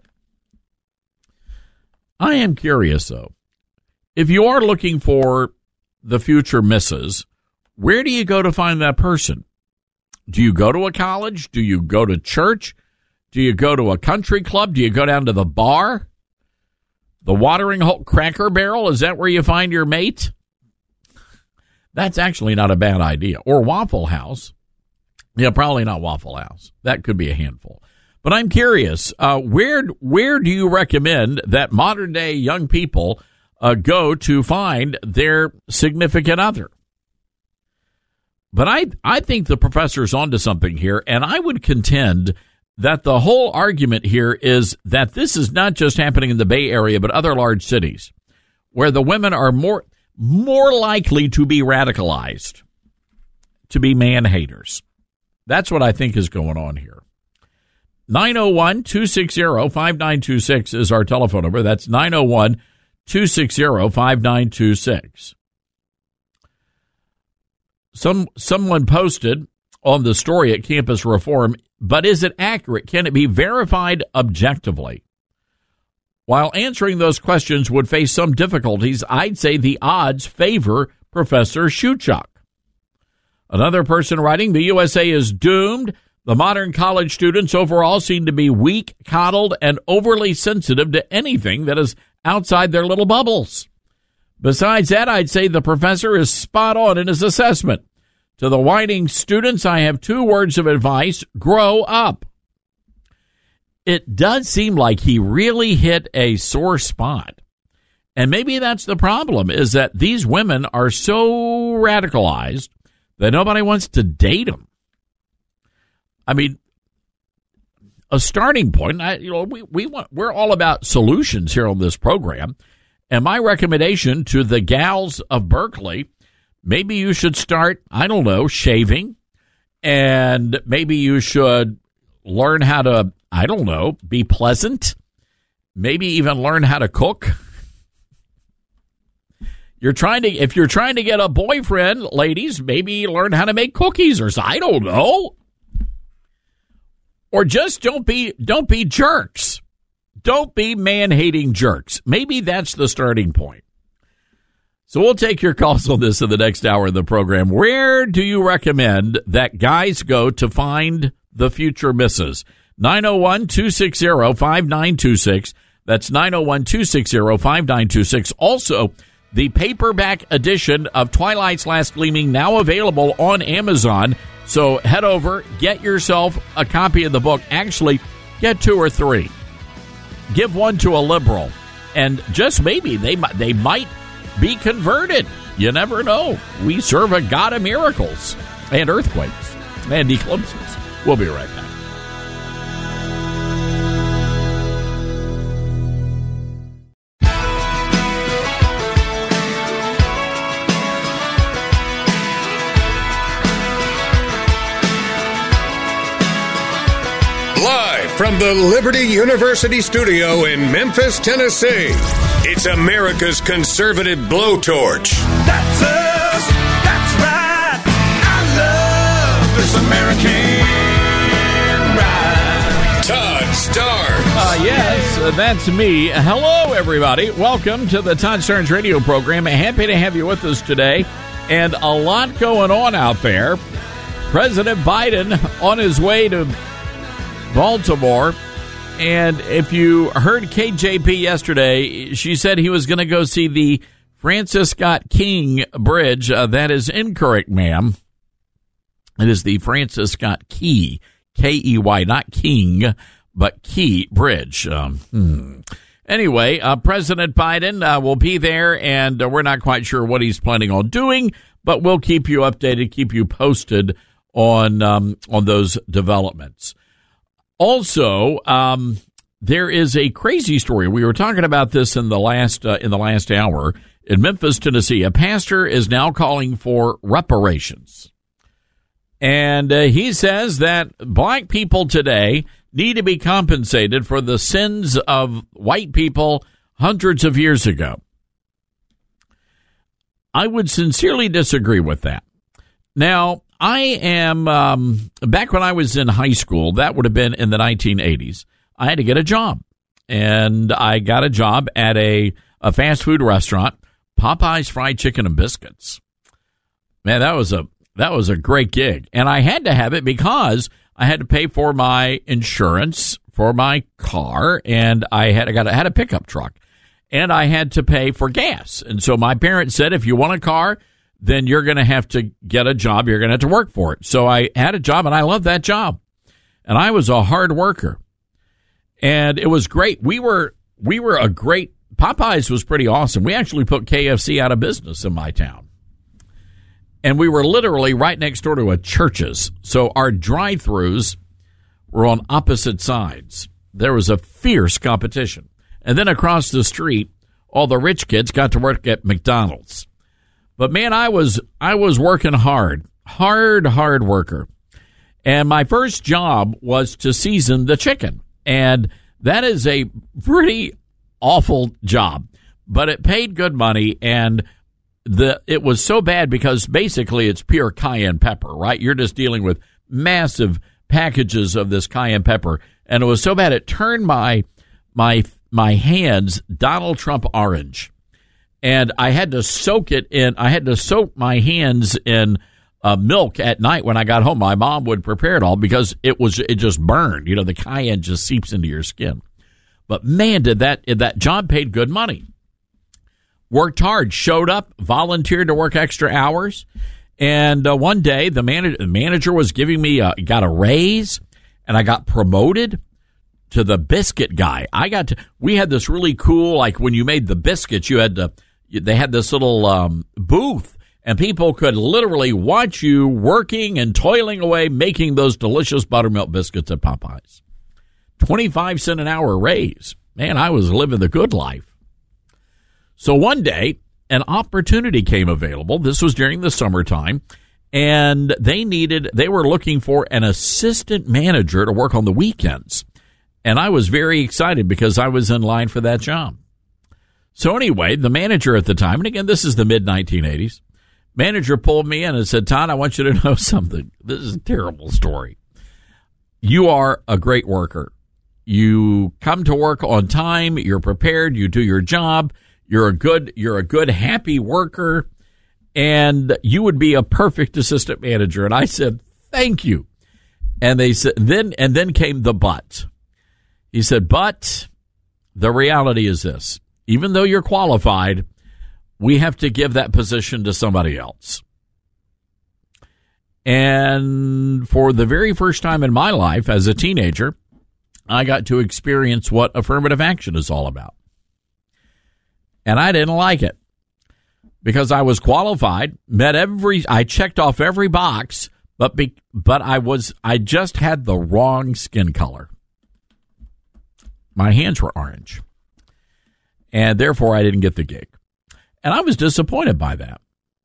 I am curious, though. If you are looking for the future missus, where do you go to find that person? Do you go to a college? Do you go to church? Do you go to a country club? Do you go down to the bar? The watering hole, Cracker Barrel? Is that where you find your mate? That's actually not a bad idea. Or Waffle House. Yeah, probably not Waffle House. That could be a handful. But I'm curious, uh, where where do you recommend that modern day young people uh, go to find their significant other? But I I think the professor's onto something here, and I would contend that the whole argument here is that this is not just happening in the Bay Area, but other large cities, where the women are more more likely to be radicalized, to be man-haters. That's what I think is going on here. nine oh one, two six zero, five nine two six is our telephone number. That's nine oh one, two six zero, five nine two six. Some someone posted on the story at Campus Reform, but is it accurate? Can it be verified objectively? While answering those questions would face some difficulties, I'd say the odds favor Professor Shewchuk. Another person writing, the U S A is doomed. The modern college students overall seem to be weak, coddled, and overly sensitive to anything that is outside their little bubbles. Besides that, I'd say the professor is spot on in his assessment. To the whining students, I have two words of advice: grow up. It does seem like he really hit a sore spot. And maybe that's the problem, is that these women are so radicalized that nobody wants to date them. I mean, a starting point, I, you know, we, we want, we're all about solutions here on this program. And my recommendation to the gals of Berkeley, maybe you should start, I don't know, shaving. And maybe you should learn how to, I don't know, be pleasant. Maybe even learn how to cook. You're trying to, if you're trying to get a boyfriend, ladies, maybe learn how to make cookies or something. I don't know. Or just don't be don't be jerks. Don't be man-hating jerks. Maybe that's the starting point. So we'll take your calls on this in the next hour of the program. Where do you recommend that guys go to find the future missus? nine oh one, two six zero, five nine two six. That's nine oh one, two six zero, five nine two six. Also, the paperback edition of Twilight's Last Gleaming now available on Amazon. So head over, get yourself a copy of the book. Actually, get two or three. Give one to a liberal. And just maybe they, they might be converted. You never know. We serve a God of miracles and earthquakes and eclipses. We'll be right back. Live from the Liberty University studio in Memphis, Tennessee, it's America's conservative blowtorch. That's us. That's right. I love this American ride. Todd Starnes. Uh, yes, uh, that's me. Hello, everybody. Welcome to the Todd Starnes radio program. Happy to have you with us today. And a lot going on out there. President Biden on his way to Baltimore, and if you heard K J P yesterday, she said he was going to go see the Francis Scott Key Bridge. Uh, that is incorrect, ma'am. It is the Francis Scott Key, K E Y, not King, but Key Bridge. Um, hmm. Anyway, uh, President Biden uh, will be there, and uh, we're not quite sure what he's planning on doing, but we'll keep you updated, keep you posted on um, on those developments. Also, um, there is a crazy story. We were talking about this in the last uh, in the last hour in Memphis, Tennessee. A pastor is now calling for reparations, and uh, he says that black people today need to be compensated for the sins of white people hundreds of years ago. I would sincerely disagree with that. Now, I am, um, back when I was in high school, that would have been in the nineteen eighties, I had to get a job. And I got a job at a, a fast food restaurant, Popeye's Fried Chicken and Biscuits. Man, that was a that was a great gig. And I had to have it because I had to pay for my insurance for my car, and I had I got I had a pickup truck, and I had to pay for gas. And so my parents said, if you want a car, then you're going to have to get a job. You're going to have to work for it. So I had a job, and I loved that job. And I was a hard worker. And it was great. We were we were a great – Popeyes was pretty awesome. We actually put K F C out of business in my town. And we were literally right next door to a church's. So our drive-thrus were on opposite sides. There was a fierce competition. And then across the street, all the rich kids got to work at McDonald's. But, man, I was I was working hard, hard, hard worker. And my first job was to season the chicken. And that is a pretty awful job. But it paid good money, and the it was so bad because basically it's pure cayenne pepper, right? You're just dealing with massive packages of this cayenne pepper. And it was so bad it turned my my my hands Donald Trump orange. And I had to soak it in, I had to soak my hands in uh, milk at night when I got home. My mom would prepare it all because it was it just burned. You know, the cayenne just seeps into your skin. But man, did that that job paid good money. Worked hard, showed up, volunteered to work extra hours, and uh, one day the manager the manager was giving me a, got a raise, and I got promoted to the biscuit guy. I got to. We had this really cool, like when you made the biscuits, you had to. They had this little um, booth, and people could literally watch you working and toiling away, making those delicious buttermilk biscuits at Popeyes. twenty-five cent an hour raise. Man, I was living the good life. So one day, an opportunity came available. This was during the summertime, and they needed, they were looking for an assistant manager to work on the weekends. And I was very excited because I was in line for that job. So anyway, the manager at the time, and again, this is the mid nineteen eighties, manager pulled me in and said, Todd, I want you to know something. This is a terrible story. You are a great worker. You come to work on time. You're prepared. You do your job. You're a good, you're a good, happy worker, and you would be a perfect assistant manager. And I said, thank you. And they said, then, and then came the but. He said, but the reality is this. Even though you're qualified, we have to give that position to somebody else. And for the very first time in my life as a teenager, I got to experience what affirmative action is all about. And I didn't like it because I was qualified, met every, I checked off every box, but be, but I was, I just had the wrong skin color. My hands were orange, and therefore I didn't get the gig. And I was disappointed by that.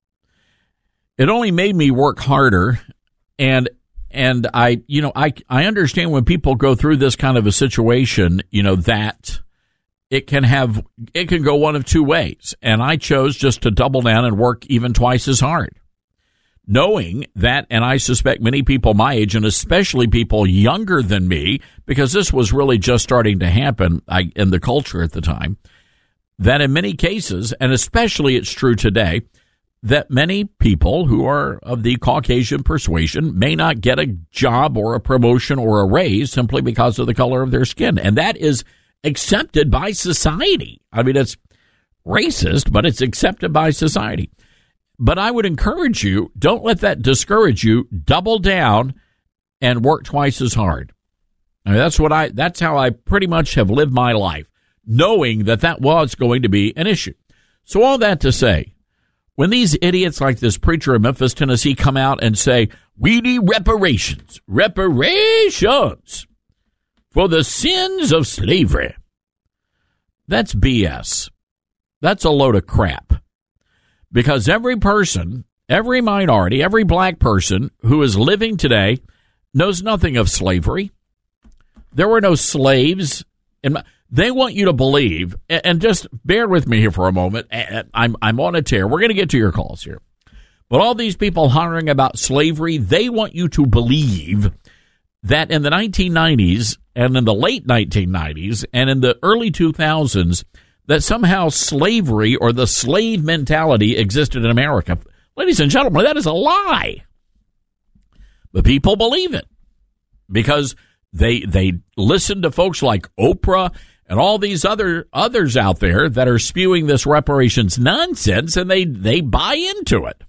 It only made me work harder, and and I, you know, I I understand when people go through this kind of a situation, you know, that it can have, it can go one of two ways. And I chose just to double down and work even twice as hard, knowing that, and I suspect many people my age, and especially people younger than me, because this was really just starting to happen I, in the culture at the time, that in many cases, and especially it's true today, that many people who are of the Caucasian persuasion may not get a job or a promotion or a raise simply because of the color of their skin. And that is accepted by society. I mean, it's racist, but it's accepted by society. But I would encourage you, don't let that discourage you. Double down and work twice as hard. I mean, that's what I, that's how I pretty much have lived my life, knowing that that was going to be an issue. So all that to say, when these idiots like this preacher in Memphis, Tennessee come out and say, we need reparations, reparations for the sins of slavery, that's B S. That's a load of crap. Because every person, every minority, every black person who is living today knows nothing of slavery. There were no slaves. In my, they want you to believe, and just bear with me here for a moment. I'm, I'm on a tear. We're going to get to your calls here. But all these people hollering about slavery, they want you to believe that in the nineteen nineties and in the late nineteen nineties and in the early two thousands, that somehow slavery or the slave mentality existed in America. Ladies and gentlemen, that is a lie. But people believe it because they they listen to folks like Oprah and all these other others out there that are spewing this reparations nonsense, and they, they buy into it.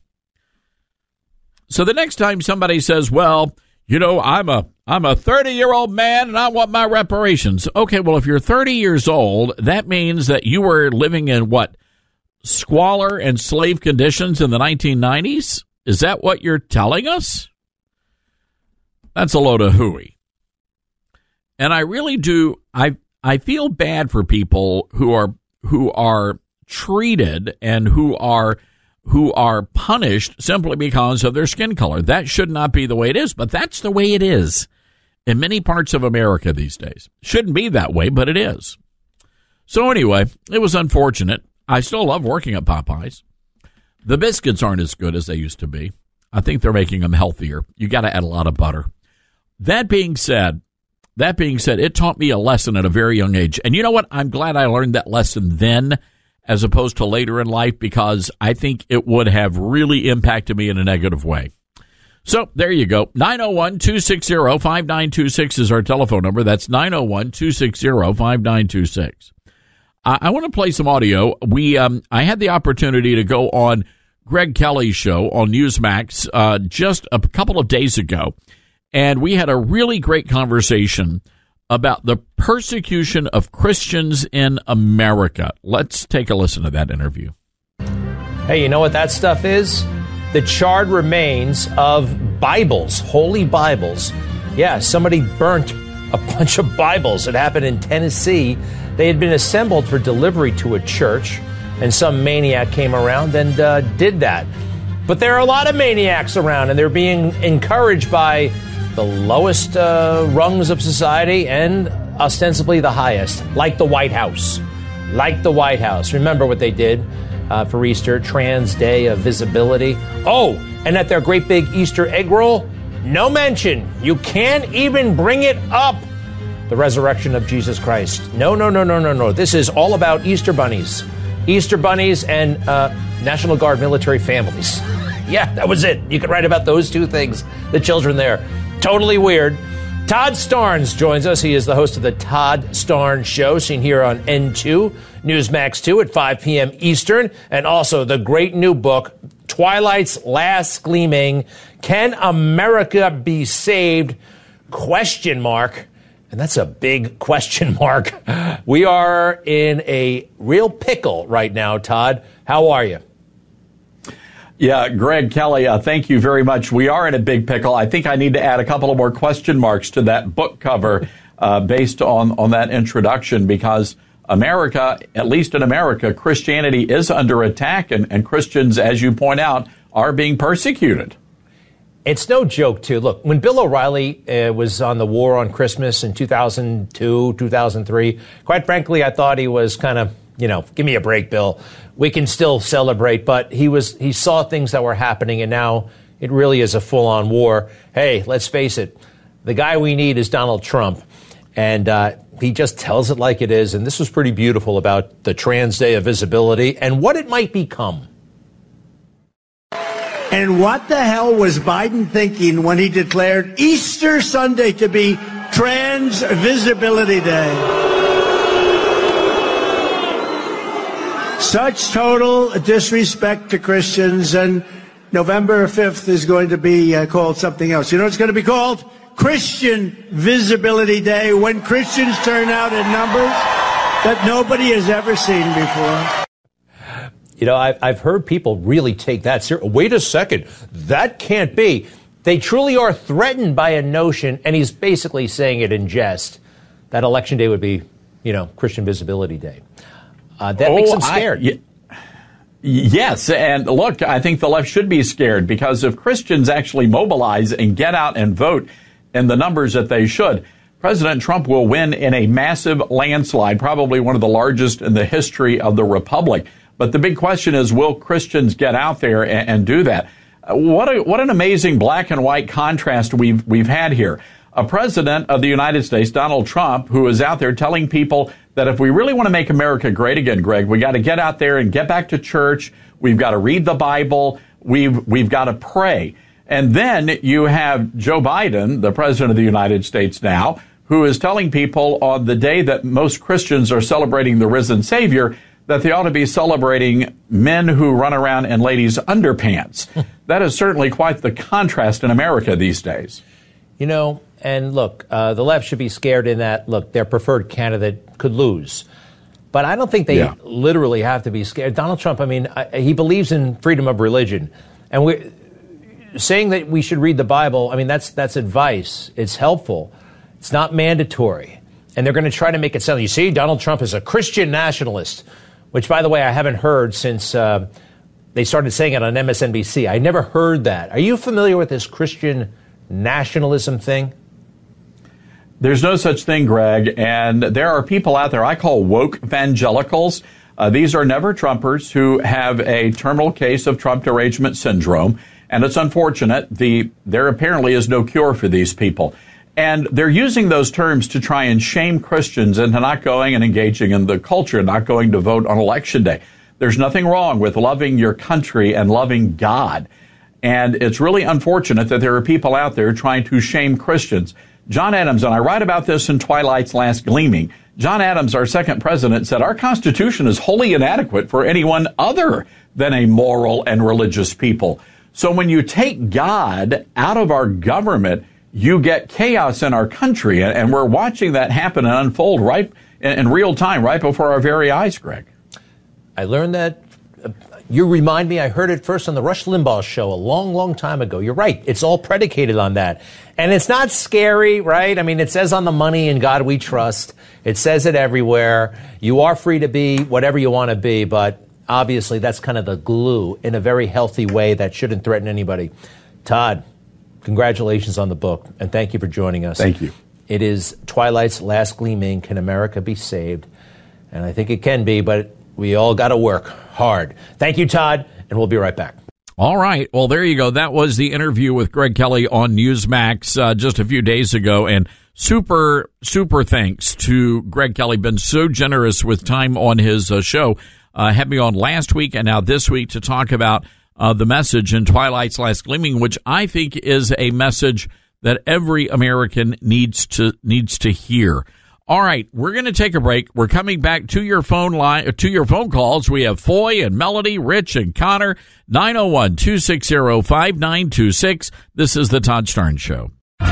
So the next time somebody says, well, you know, I'm a I'm a thirty-year-old man and I want my reparations. Okay, well, if you're thirty years old, that means that you were living in what? Squalor and slave conditions in the nineteen nineties? Is that what you're telling us? That's a load of hooey. And I really do, I I feel bad for people who are who are treated and who are who are punished simply because of their skin color. That should not be the way it is, but that's the way it is in many parts of America these days. Shouldn't be that way, but it is. So anyway, it was unfortunate. I still love working at Popeyes. The biscuits aren't as good as they used to be. I think they're making them healthier. You got to add a lot of butter. That being said, that being said, it taught me a lesson at a very young age. And you know what? I'm glad I learned that lesson then as opposed to later in life, because I think it would have really impacted me in a negative way. So there you go. nine oh one, two six zero, five nine two six is our telephone number. That's nine oh one, two six zero, five nine two six. I, I want to play some audio. We um, I had the opportunity to go on Greg Kelly's show on Newsmax uh, just a couple of days ago, and we had a really great conversation about the persecution of Christians in America. Let's take a listen to that interview. Hey, you know what that stuff is? The charred remains of Bibles, holy Bibles. Yeah, somebody burnt a bunch of Bibles. It happened in Tennessee. They had been assembled for delivery to a church, and some maniac came around and uh, did that. But there are a lot of maniacs around, and they're being encouraged by the lowest uh, rungs of society and ostensibly the highest, like the White House. Like the White House. Remember what they did? Uh, for Easter, Trans Day of Visibility. Oh, and at their great big Easter egg roll, no mention. You can't even bring it up. The resurrection of Jesus Christ. No, no, no, no, no, no. This is all about Easter bunnies. Easter bunnies and uh, National Guard military families. Yeah, that was it. You could write about those two things. The children there. Totally weird. Todd Starnes joins us. He is the host of the Todd Starnes Show, seen here on N two, Newsmax two at five p.m. Eastern, and also the great new book, Twilight's Last Gleaming, Can America Be Saved? Question mark. And that's a big question mark. We are in a real pickle right now, Todd. How are you? Yeah, Greg Kelly, uh, thank you very much. We are in a big pickle. I think I need to add a couple of more question marks to that book cover uh, based on, on that introduction, because America, at least in America, Christianity is under attack, and, and Christians, as you point out, are being persecuted. It's no joke, too. Look, when Bill O'Reilly uh, was on the war on Christmas in two thousand two, two thousand three, quite frankly, I thought he was kind of, you know, give me a break, Bill. We can still celebrate, but he was he saw things that were happening, and now it really is a full-on war. Hey, let's face it, the guy we need is Donald Trump, and uh, he just tells it like it is, and this was pretty beautiful about the Trans Day of Visibility and what it might become. And what the hell was Biden thinking when he declared Easter Sunday to be Trans Visibility Day? Such total disrespect to Christians, and November fifth is going to be uh, called something else. You know, it's going to be called Christian Visibility Day, when Christians turn out in numbers that nobody has ever seen before. You know, I've, I've heard people really take that seriously. Wait a second. That can't be. They truly are threatened by a notion, and he's basically saying it in jest, that Election Day would be, you know, Christian Visibility Day. Uh, that oh, makes them scared. I, y- yes, and look, I think the left should be scared, because if Christians actually mobilize and get out and vote in the numbers that they should, President Trump will win in a massive landslide, probably one of the largest in the history of the republic. But the big question is, will Christians get out there and, and do that? Uh, what a, what an amazing black and white contrast we've we've had here. A president of the United States, Donald Trump, who is out there telling people that if we really want to make America great again, Greg, we got to get out there and get back to church. We've got to read the Bible. We've we've got to pray. And then you have Joe Biden, the president of the United States now, who is telling people on the day that most Christians are celebrating the risen Savior that they ought to be celebrating men who run around in ladies' underpants. That is certainly quite the contrast in America these days. You know, and look, uh, the left should be scared in that, look, their preferred candidate could lose. But I don't think they yeah. literally have to be scared. Donald Trump, I mean, I, he believes in freedom of religion. And we're saying that we should read the Bible, I mean, that's that's advice. It's helpful. It's not mandatory. And they're going to try to make it sound, you see, Donald Trump is a Christian nationalist, which, by the way, I haven't heard since uh, they started saying it on M S N B C. I never heard that. Are you familiar with this Christian nationalism thing? There's no such thing, Greg, and there are people out there I call woke evangelicals. Uh, these are never-Trumpers who have a terminal case of Trump derangement syndrome, and it's unfortunate. The there apparently is no cure for these people. And they're using those terms to try and shame Christians into not going and engaging in the culture, not going to vote on Election Day. There's nothing wrong with loving your country and loving God. And it's really unfortunate that there are people out there trying to shame Christians. John Adams, and I write about this in Twilight's Last Gleaming, John Adams, our second president, said our Constitution is wholly inadequate for anyone other than a moral and religious people. So when you take God out of our government, you get chaos in our country. And we're watching that happen and unfold right in real time, right before our very eyes, Greg. I learned that. Uh, you remind me, I heard it first on the Rush Limbaugh show a long, long time ago. You're right. It's all predicated on that. And it's not scary, right? I mean, it says on the money, "In God we trust." It says it everywhere. You are free to be whatever you want to be, but obviously that's kind of the glue in a very healthy way that shouldn't threaten anybody. Todd, congratulations on the book, and thank you for joining us. Thank you. It is Twilight's Last Gleaming, Can America Be Saved? And I think it can be, but we all got to work hard. Thank you, Todd, and we'll be right back. All right. Well, there you go. That was the interview with Greg Kelly on Newsmax uh, just a few days ago. And super, super thanks to Greg Kelly. Been so generous with time on his uh, show. Uh, had me on last week and now this week to talk about uh, the message in Twilight's Last Gleaming, which I think is a message that every American needs to needs to hear. All right, we're going to take a break. We're coming back to your phone line, to your phone calls. We have Foy and Melody, Rich and Connor, nine oh one, two six zero, five nine two six. This is the Todd Starnes Show. All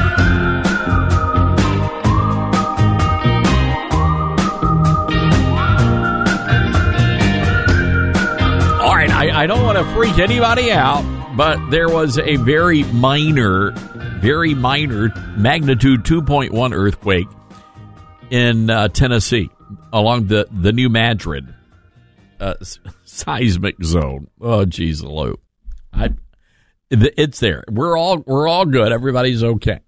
right, I, I don't want to freak anybody out, but there was a very minor, very minor magnitude two point one earthquake in uh, Tennessee along the, the New Madrid uh, seismic zone. Oh, geez, Lou. I, it's there. We're all we're all good. Everybody's okay.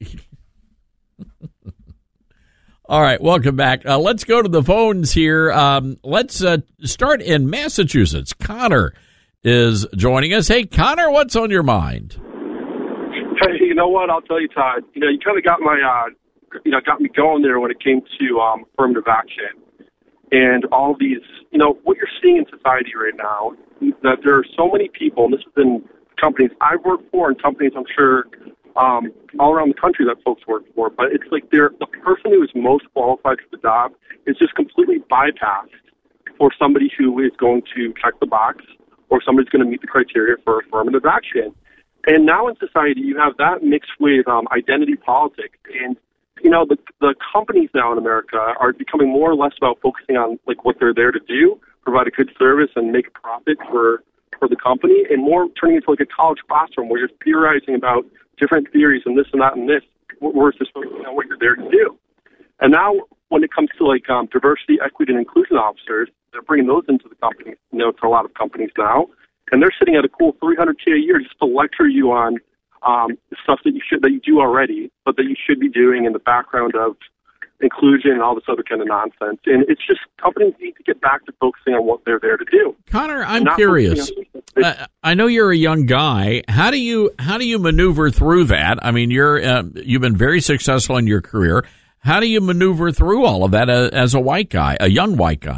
All right, welcome back. Uh, let's go to the phones here. Um, let's uh, start in Massachusetts. Connor is joining us. Hey, Connor, what's on your mind? Hey, you know what? I'll tell you, Todd. You know, you kind of got my, uh, you know, got me going there when it came to um, affirmative action and all these. You know, what you're seeing in society right now, that there are so many people, and this is in companies I've worked for, and companies I'm sure um, all around the country that folks work for. But it's like they're the person who is most qualified for the job is just completely bypassed for somebody who is going to check the box or somebody's going to meet the criteria for affirmative action. And now in society, you have that mixed with um, identity politics. And, you know, the, the companies now in America are becoming more or less about focusing on, like, what they're there to do, provide a good service and make a profit for, for the company, and more turning into, like, a college classroom where you're theorizing about different theories and this and that and this, versus focusing on what you're there to do. And now when it comes to, like, um, diversity, equity, and inclusion officers, they're bringing those into the company, you know, to a lot of companies now. And they're sitting at a cool three hundred K a year just to lecture you on um, stuff that you should that you do already, but that you should be doing in the background of inclusion and all this other kind of nonsense. And it's just companies need to get back to focusing on what they're there to do. Connor, I'm curious. Uh, I know you're a young guy. How do you how do you maneuver through that? I mean, you're uh, you've been very successful in your career. How do you maneuver through all of that uh, as a white guy, a young white guy?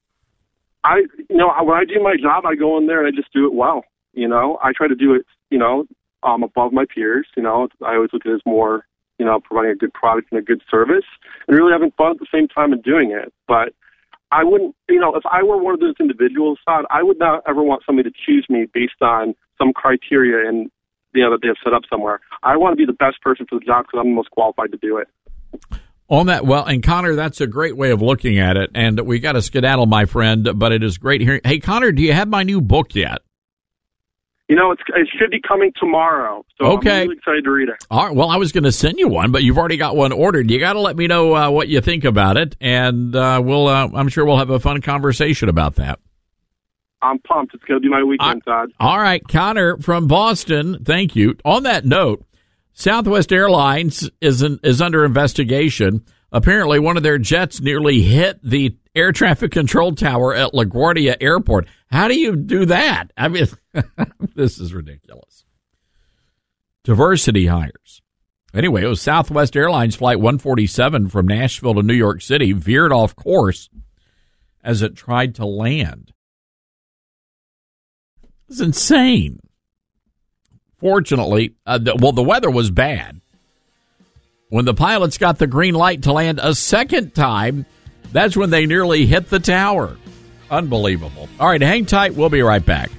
I, you know, when I do my job, I go in there and I just do it well. You know, I try to do it, you know, um, above my peers. You know, I always look at it as more, you know, providing a good product and a good service, and really having fun at the same time in doing it. But I wouldn't, you know, if I were one of those individuals, Todd, I would not ever want somebody to choose me based on some criteria and, you know, that they have set up somewhere. I want to be the best person for the job because I'm the most qualified to do it. On that, well, and Connor, that's a great way of looking at it. And we got to skedaddle, my friend, but it is great hearing. Hey, Connor, do you have my new book yet? You know, it's, it should be coming tomorrow. So okay. I'm really excited to read it. All right. Well, I was going to send you one, but you've already got one ordered. You got to let me know uh, what you think about it, and uh, we'll. Uh, I'm sure we'll have a fun conversation about that. I'm pumped. It's going to be my weekend, uh, Todd. All right, Connor from Boston. Thank you. On that note, Southwest Airlines is an, is under investigation. Apparently, one of their jets nearly hit the air traffic control tower at LaGuardia Airport. How do you do that? I mean, this is ridiculous. Diversity hires. Anyway, it was Southwest Airlines Flight one forty-seven from Nashville to New York City veered off course as it tried to land. It's insane. Fortunately, uh, the, well, the weather was bad. When the pilots got the green light to land a second time, that's when they nearly hit the tower. Unbelievable. All right, hang tight. We'll be right back.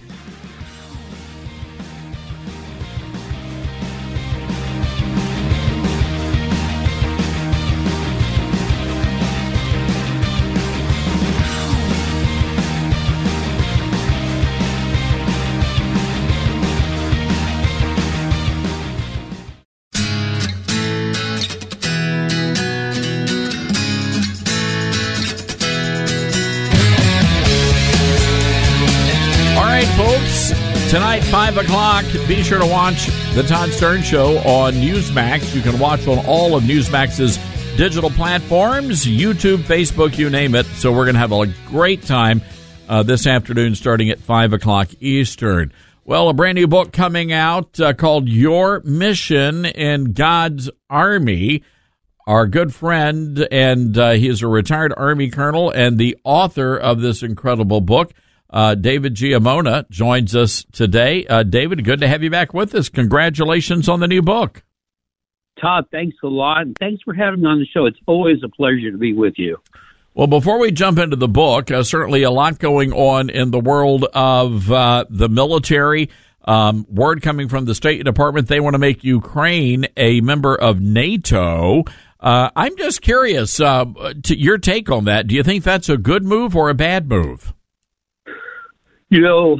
Tonight, five o'clock, be sure to watch The Todd Stern Show on Newsmax. You can watch on all of Newsmax's digital platforms, YouTube, Facebook, you name it. So we're going to have a great time uh, this afternoon starting at five o'clock Eastern. Well, a brand new book coming out uh, called Your Mission in God's Army. Our good friend, and uh, he is a retired Army colonel and the author of this incredible book, Uh, David Giammona, joins us today. Uh, David, good to have you back with us. Congratulations on the new book. Todd, thanks a lot. And thanks for having me on the show. It's always a pleasure to be with you. Well, before we jump into the book, uh, certainly a lot going on in the world of uh, the military. Um, word coming from the State Department, they want to make Ukraine a member of NATO. Uh, I'm just curious, uh, to your take on that. Do you think that's a good move or a bad move? You know,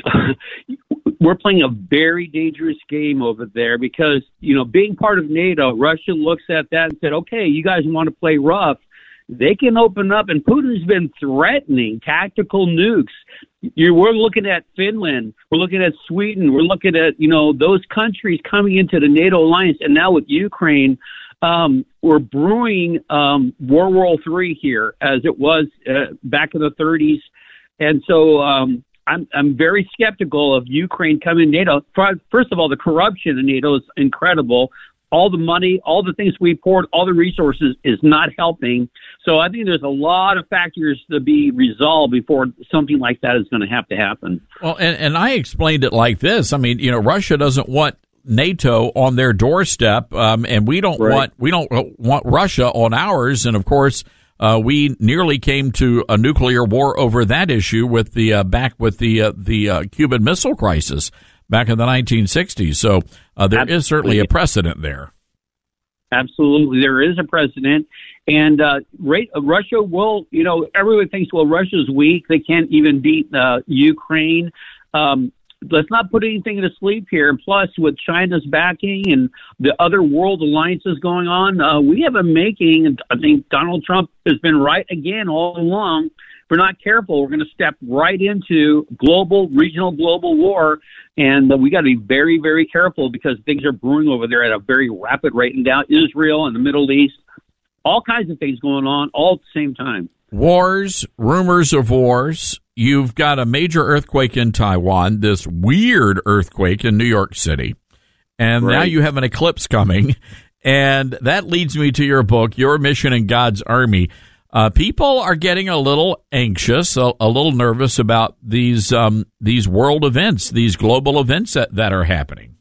we're playing a very dangerous game over there because, you know, being part of NATO, Russia looks at that and said, okay, you guys want to play rough. They can open up, and Putin's been threatening tactical nukes. You, we're looking at Finland. We're looking at Sweden. We're looking at, you know, those countries coming into the NATO alliance. And now with Ukraine, um, we're brewing um, World War Three here as it was uh, back in the thirties. And so, um, I'm I'm very skeptical of Ukraine coming to NATO. First of all, the corruption in NATO is incredible. All the money, all the things we poured, all the resources is not helping. So I think there's a lot of factors to be resolved before something like that is going to have to happen. Well, and, and I explained it like this. I mean, you know, Russia doesn't want NATO on their doorstep, um, and we don't right. want we don't want Russia on ours. And of course, Uh, we nearly came to a nuclear war over that issue with the uh, back with the uh, the uh, Cuban Missile Crisis back in the nineteen sixties. So uh, there Absolutely. is certainly a precedent there. Absolutely, there is a precedent, and uh, right, uh, Russia will. You know, everyone thinks, well, Russia's weak; they can't even beat uh, Ukraine. Um, Let's not put anything to sleep here. And plus, with China's backing and the other world alliances going on, uh, we have a making. And I think Donald Trump has been right again all along. If we're not careful, we're going to step right into global, regional, global war. And uh, we got to be very, very careful because things are brewing over there at a very rapid rate. And down Israel and the Middle East, all kinds of things going on all at the same time. Wars, rumors of wars. You've got a major earthquake in Taiwan, this weird earthquake in New York City, and right. now you have an eclipse coming, and that leads me to your book, Your Mission in God's Army. Uh, people are getting a little anxious, a, a little nervous about these um, these world events, these global events that, that are happening.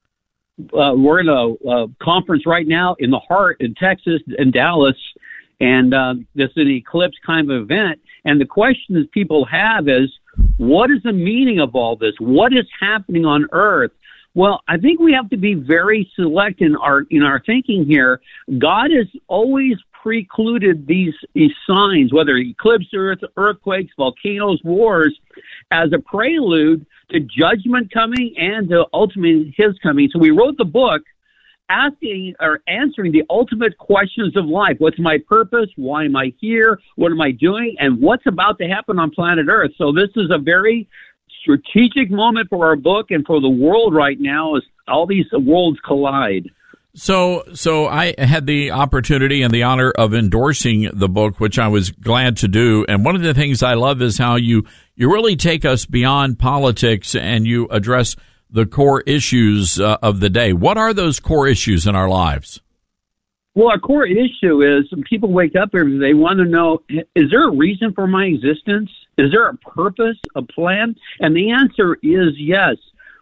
Uh, we're in a, a conference right now in the heart in Texas, in Dallas, and uh, this is an eclipse kind of event. And the questions people have is, what is the meaning of all this? What is happening on Earth? Well, I think we have to be very select in our in our thinking here. God has always precluded these, these signs, whether eclipse, earth, earthquakes, volcanoes, wars, as a prelude to judgment coming and to ultimately his coming. So we wrote the book asking or answering the ultimate questions of life. What's my purpose? Why am I here? What am I doing? And what's about to happen on planet Earth? So this is a very strategic moment for our book and for the world right now as all these worlds collide. So, so I had the opportunity and the honor of endorsing the book, which I was glad to do. And one of the things I love is how you, you really take us beyond politics and you address the core issues uh, of the day. What are those core issues in our lives? Well, our core issue is when people wake up every day, they want to know, is there a reason for my existence? Is there a purpose, a plan? And the answer is yes.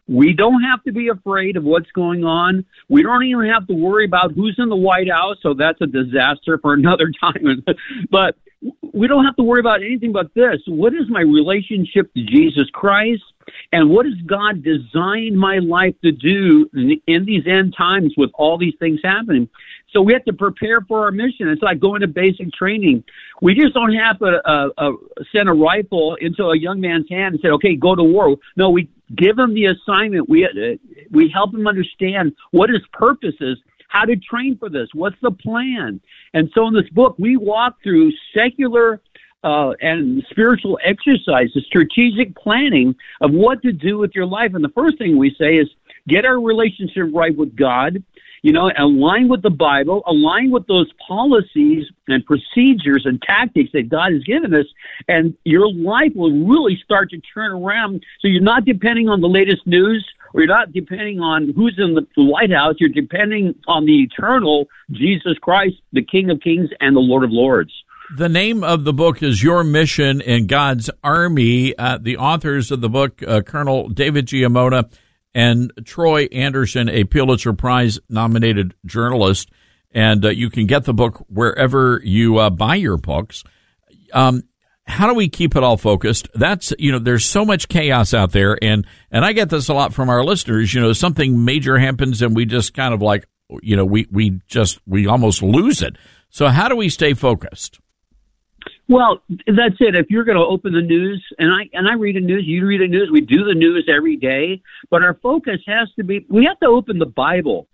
We don't have to be afraid of what's going on. We don't even have to worry about who's in the White House, so that's a disaster for another time. But we don't have to worry about anything but this. What is my relationship to Jesus Christ? And what has God designed my life to do in, in these end times with all these things happening? So we have to prepare for our mission. It's like going to basic training. We just don't have to uh, uh, send a rifle into a young man's hand and say, okay, go to war. No, we give him the assignment. We, uh, we help him understand what his purpose is, how to train for this, what's the plan. And so in this book, we walk through secular uh, and spiritual exercises, strategic planning of what to do with your life. And the first thing we say is get our relationship right with God, you know, align with the Bible, align with those policies and procedures and tactics that God has given us, and your life will really start to turn around. So you're not depending on the latest news, or you're not depending on who's in the White House. You're depending on the eternal Jesus Christ, the King of Kings and the Lord of Lords. The name of the book is Your Mission in God's Army. Uh, the authors of the book, uh, Colonel David Giammona and Troy Anderson, a Pulitzer Prize-nominated journalist. And uh, you can get the book wherever you uh, buy your books. Um, how do we keep it all focused? That's, you know, there's so much chaos out there. And, and I get this a lot from our listeners. You know, something major happens and we just kind of like, you know, we, we just, we almost lose it. So how do we stay focused? Well, that's it. If you're going to open the news, and I and I read the news, you read the news, we do the news every day, but our focus has to be, we have to open the Bible,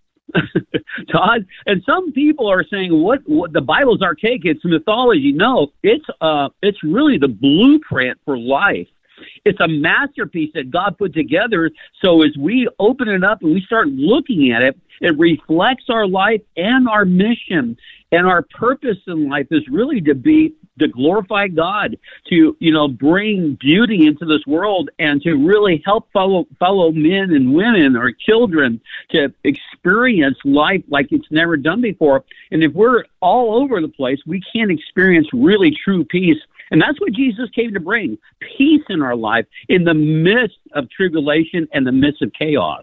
Todd. And some people are saying, what, what the Bible's archaic, it's mythology. No, it's uh, it's really the blueprint for life. It's a masterpiece that God put together. So as we open it up and we start looking at it, it reflects our life and our mission. And our purpose in life is really to be, to glorify God, to, you know, bring beauty into this world and to really help fellow, fellow men and women or children to experience life like it's never done before. And if we're all over the place, we can't experience really true peace. And that's what Jesus came to bring, peace in our life in the midst of tribulation and the midst of chaos.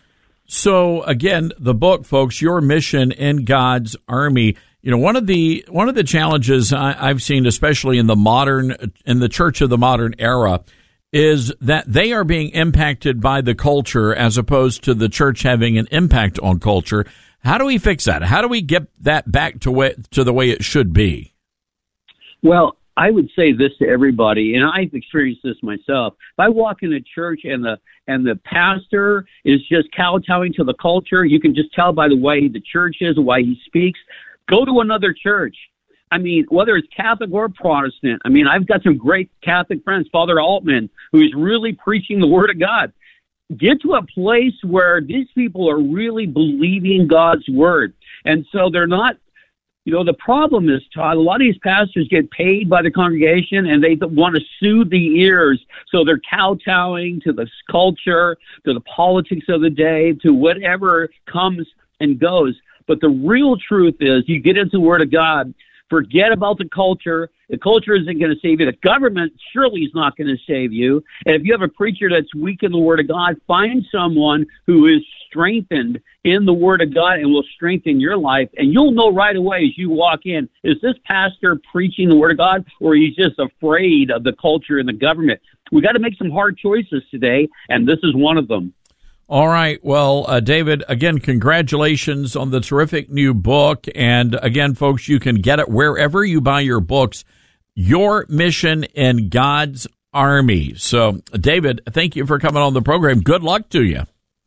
So again, the book, folks, Your Mission in God's Army. You know, one of the one of the challenges I, I've seen, especially in the modern in the church of the modern era, is that they are being impacted by the culture as opposed to the church having an impact on culture. How do we fix that? How do we get that back to way, to the way it should be? Well, I would say this to everybody, and I've experienced this myself. If I walk in a church and the and the pastor is just kowtowing to the culture, you can just tell by the way the church is, the way he speaks. Go to another church. I mean, whether it's Catholic or Protestant. I mean, I've got some great Catholic friends, Father Altman, who's really preaching the Word of God. Get to a place where these people are really believing God's Word. And so they're not, you know, the problem is, Todd, a lot of these pastors get paid by the congregation and they want to soothe the ears. So they're kowtowing to the culture, to the politics of the day, to whatever comes and goes. But the real truth is you get into the Word of God, forget about the culture. The culture isn't going to save you. The government surely is not going to save you. And if you have a preacher that's weak in the Word of God, find someone who is strengthened in the Word of God and will strengthen your life. And you'll know right away as you walk in, is this pastor preaching the Word of God, or he's just afraid of the culture and the government? We got to make some hard choices today, and this is one of them. All right. Well, uh, David, again, congratulations on the terrific new book. And again, folks, you can get it wherever you buy your books, Your Mission in God's Army. So, David, thank you for coming on the program. Good luck to you.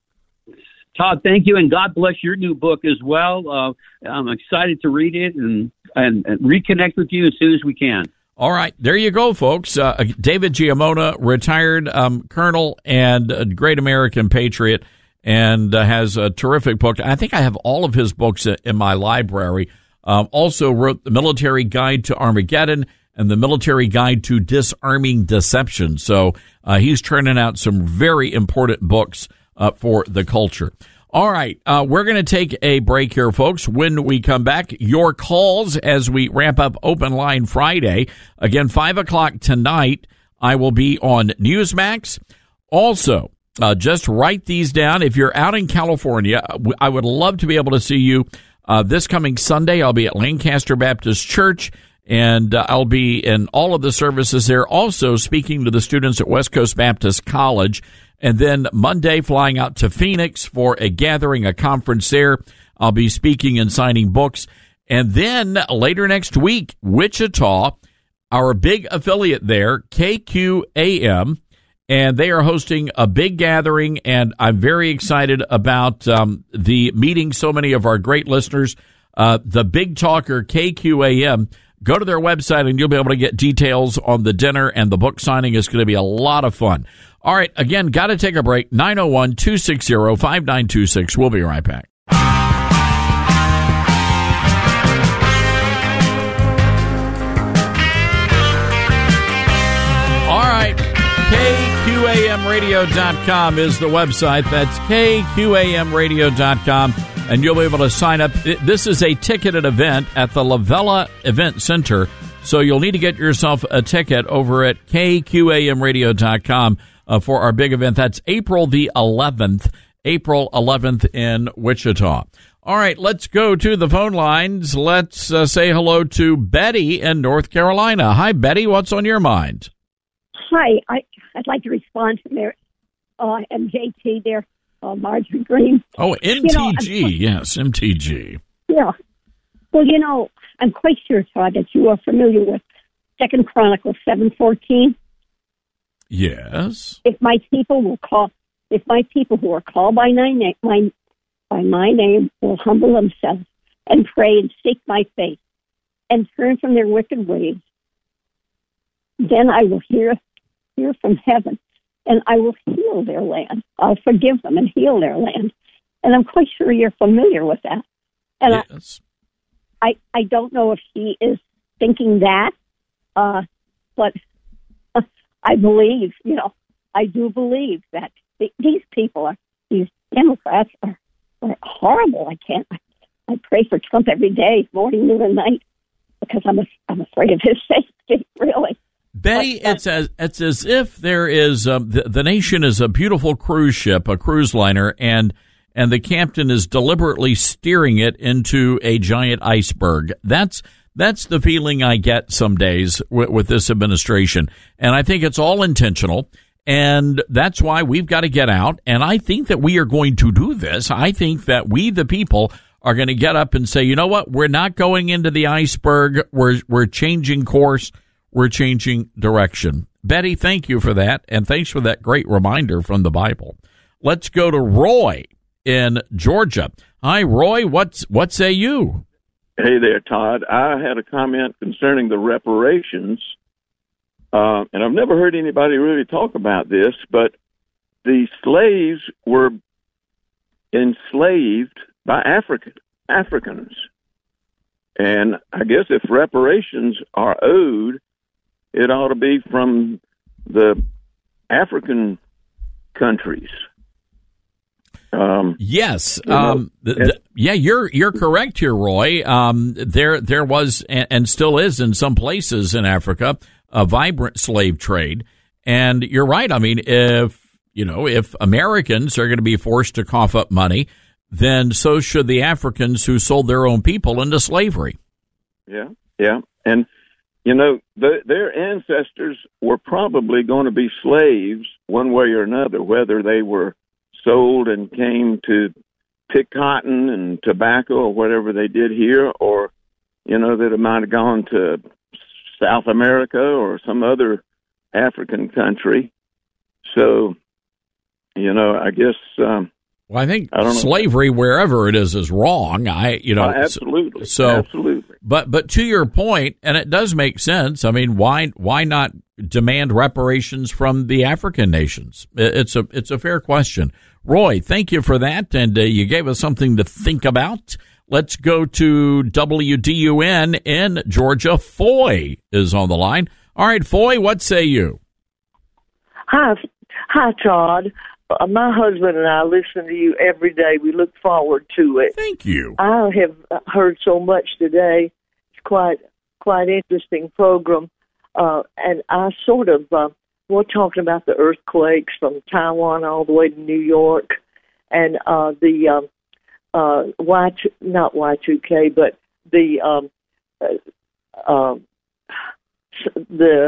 Todd, thank you, and God bless your new book as well. Uh, I'm excited to read it and, and, and reconnect with you as soon as we can. All right, there you go, folks. Uh, David Giammona, retired um, colonel and a great American patriot, and uh, has a terrific book. I think I have all of his books in my library. Um, also wrote The Military Guide to Armageddon and The Military Guide to Disarming Deception. So uh, he's turning out some very important books uh, for the culture. All right, uh, we're going to take a break here, folks. When we come back, your calls as we ramp up Open Line Friday. Again, five o'clock tonight, I will be on Newsmax. Also, Uh, just write these down. If you're out in California, I would love to be able to see you uh, this coming Sunday. I'll be at Lancaster Baptist Church, and uh, I'll be in all of the services there. Also speaking to the students at West Coast Baptist College. And then Monday, flying out to Phoenix for a gathering, a conference there. I'll be speaking and signing books. And then later next week, Wichita, our big affiliate there, K Q A M, and they are hosting a big gathering, and I'm very excited about um, the meeting so many of our great listeners. Uh, the Big Talker, K Q A M, go to their website, and you'll be able to get details on the dinner, and the book signing is going to be a lot of fun. All right, again, got to take a break. nine oh one, two six zero, five nine two six. We'll be right back. All right, K Q A M radio dot com is the website. That's K Q A M radio dot com, and you'll be able to sign up. This is a ticketed event at the La Vella Event Center, so you'll need to get yourself a ticket over at K Q A M radio dot com. Uh, for our big event. That's April the eleventh, April eleventh in Wichita. All right, let's go to the phone lines. Let's uh, say hello to Betty in North Carolina. Hi, Betty. What's on your mind? Hi, I, I'd like to respond to their uh, M J T there, uh, Marjorie Green. Oh, M T G. You know, yes, M T G. Yeah. Well, you know, I'm quite sure, Todd, that you are familiar with Second Chronicles seven fourteen. Yes. If my people will call, if my people who are called by my name, my, by my name will humble themselves and pray and seek my face and turn from their wicked ways, then I will hear, hear from heaven, and I will heal their land. I'll forgive them and heal their land. And I'm quite sure you're familiar with that. And yes. I, I, I don't know if she is thinking that, uh, but I believe, you know, I do believe that th- these people are, these Democrats are, are horrible. I can't, I, I pray for Trump every day, morning, noon, and night, because I'm, a, I'm afraid of his safety, really. Betty, but, uh, it's as it's as if there is um, the, the nation is a beautiful cruise ship, a cruise liner, and and the captain is deliberately steering it into a giant iceberg. That's that's the feeling I get some days with, with this administration, and I think it's all intentional. And that's why we've got to get out. And I think that we are going to do this. I think that we, the people, are going to get up and say, you know what? We're not going into the iceberg. We're we're changing course. We're changing direction. Betty, thank you for that. And thanks for that great reminder from the Bible. Let's go to Roy in Georgia. Hi, Roy. What's, what say you? Hey there, Todd. I had a comment concerning the reparations. Uh, and I've never heard anybody really talk about this, but the slaves were enslaved by African Africans. And I guess if reparations are owed, it ought to be from the African countries. Um, yes. You know, um, the, the, yeah, you're you're correct here, Roy. Um, there there was and, and still is in some places in Africa a vibrant slave trade, and you're right. I mean, if you know if Americans are going to be forced to cough up money, then so should the Africans who sold their own people into slavery. Yeah, yeah, and you know the, their ancestors were probably going to be slaves one way or another, whether they were sold and came to pick cotton and tobacco or whatever they did here, or, you know, that it might have gone to South America or some other African country. So, you know, I guess... Um, well, I think I don't slavery, know. wherever it is, is wrong. I, you know, uh, absolutely. So, absolutely. But, but to your point, and it does make sense. I mean, why, why not demand reparations from the African nations? It's a, it's a fair question. Roy, thank you for that, and uh, you gave us something to think about. Let's go to W D U N in Georgia. Foy is on the line. All right, Foy, what say you? Hi, hi, Todd. Uh, my husband and I listen to you every day. We look forward to it. Thank you. I have heard so much today. It's quite quite interesting program, uh, and I sort of uh, we're talking about the earthquakes from Taiwan all the way to New York, and uh, the um, uh, Y two, not Y two K, but the um, uh, uh, the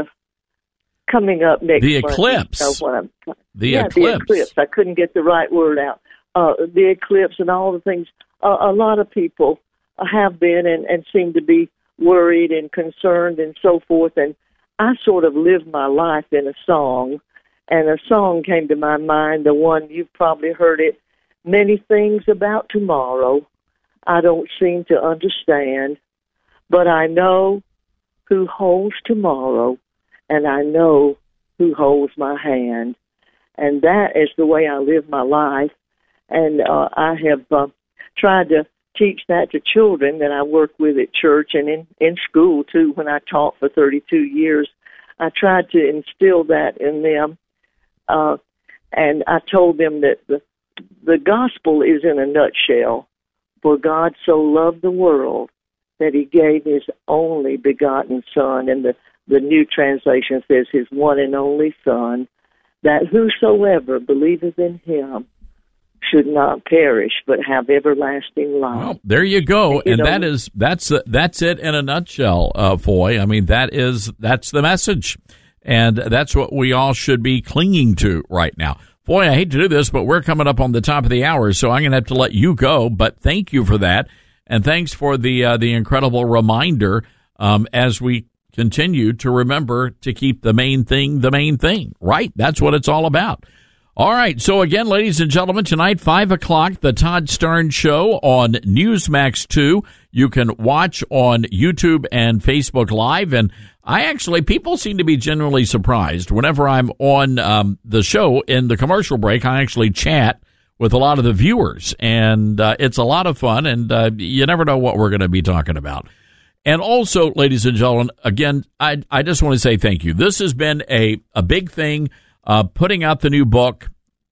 coming up next the month, eclipse. You know what I'm, the yeah, eclipse. the eclipse. I couldn't get the right word out. Uh, the eclipse and all the things. Uh, a lot of people have been and, and seem to be worried and concerned and so forth. And I sort of lived my life in a song, and a song came to my mind, the one you've probably heard it, many things about tomorrow I don't seem to understand, but I know who holds tomorrow, and I know who holds my hand. And that is the way I live my life. And uh, I have uh, tried to teach that to children that I work with at church and in, in school, too. When I taught for thirty-two years, I tried to instill that in them. Uh, and I told them that the, the gospel is in a nutshell. For God so loved the world that he gave his only begotten Son. And the, the New Translation says his one and only Son, that whosoever believeth in him should not perish, but have everlasting life. Well, there you go, you and know, that is that's that's it in a nutshell, uh, Foy. I mean, that is that's the message, and that's what we all should be clinging to right now. Foy, I hate to do this, but we're coming up on the top of the hour, so I'm going to have to let you go. But thank you for that, and thanks for the uh, the incredible reminder um, as we continue to remember to keep the main thing the main thing. Right? That's what it's all about. All right, so again, ladies and gentlemen, tonight, five o'clock, the Todd Starnes Show on Newsmax two. You can watch on YouTube and Facebook Live, and I actually, people seem to be genuinely surprised. Whenever I'm on um, the show in the commercial break, I actually chat with a lot of the viewers, and uh, it's a lot of fun, and uh, you never know what we're going to be talking about. And also, ladies and gentlemen, again, I, I just want to say thank you. This has been a, a big thing. Uh, putting out the new book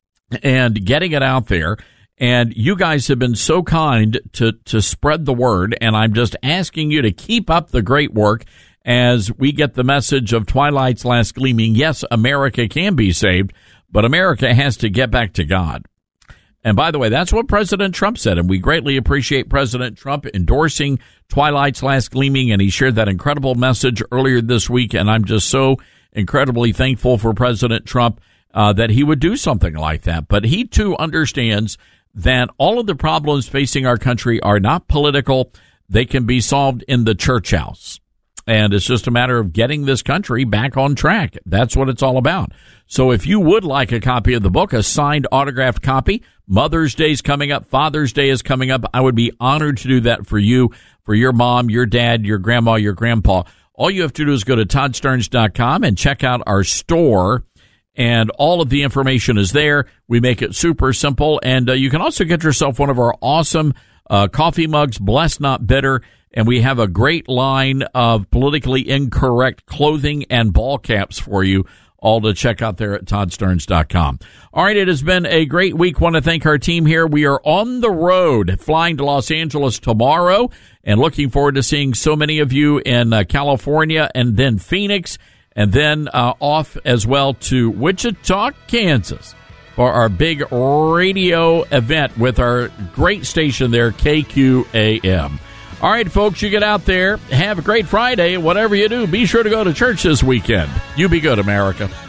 and getting it out there. And you guys have been so kind to, to spread the word. And I'm just asking you to keep up the great work as we get the message of Twilight's Last Gleaming. Yes, America can be saved, but America has to get back to God. And by the way, that's what President Trump said. And we greatly appreciate President Trump endorsing Twilight's Last Gleaming. And he shared that incredible message earlier this week. And I'm just so incredibly thankful for President Trump uh, that he would do something like that. But he, too, understands that all of the problems facing our country are not political. They can be solved in the church house. And it's just a matter of getting this country back on track. That's what it's all about. So if you would like a copy of the book, a signed, autographed copy, Mother's Day is coming up, Father's Day is coming up. I would be honored to do that for you, for your mom, your dad, your grandma, your grandpa. All you have to do is go to todd starnes dot com and check out our store, and all of the information is there. We make it super simple, and uh, you can also get yourself one of our awesome uh, coffee mugs, Blessed Not Bitter, and we have a great line of politically incorrect clothing and ball caps for you, all to check out there at todd starnes dot com. All right, it has been a great week. Want to thank our team here. We are on the road, flying to Los Angeles tomorrow, and looking forward to seeing so many of you in uh, California and then Phoenix, and then uh, off as well to Wichita, Kansas, for our big radio event with our great station there, K Q A M. All right, folks, you get out there. Have a great Friday. Whatever you do, be sure to go to church this weekend. You be good, America.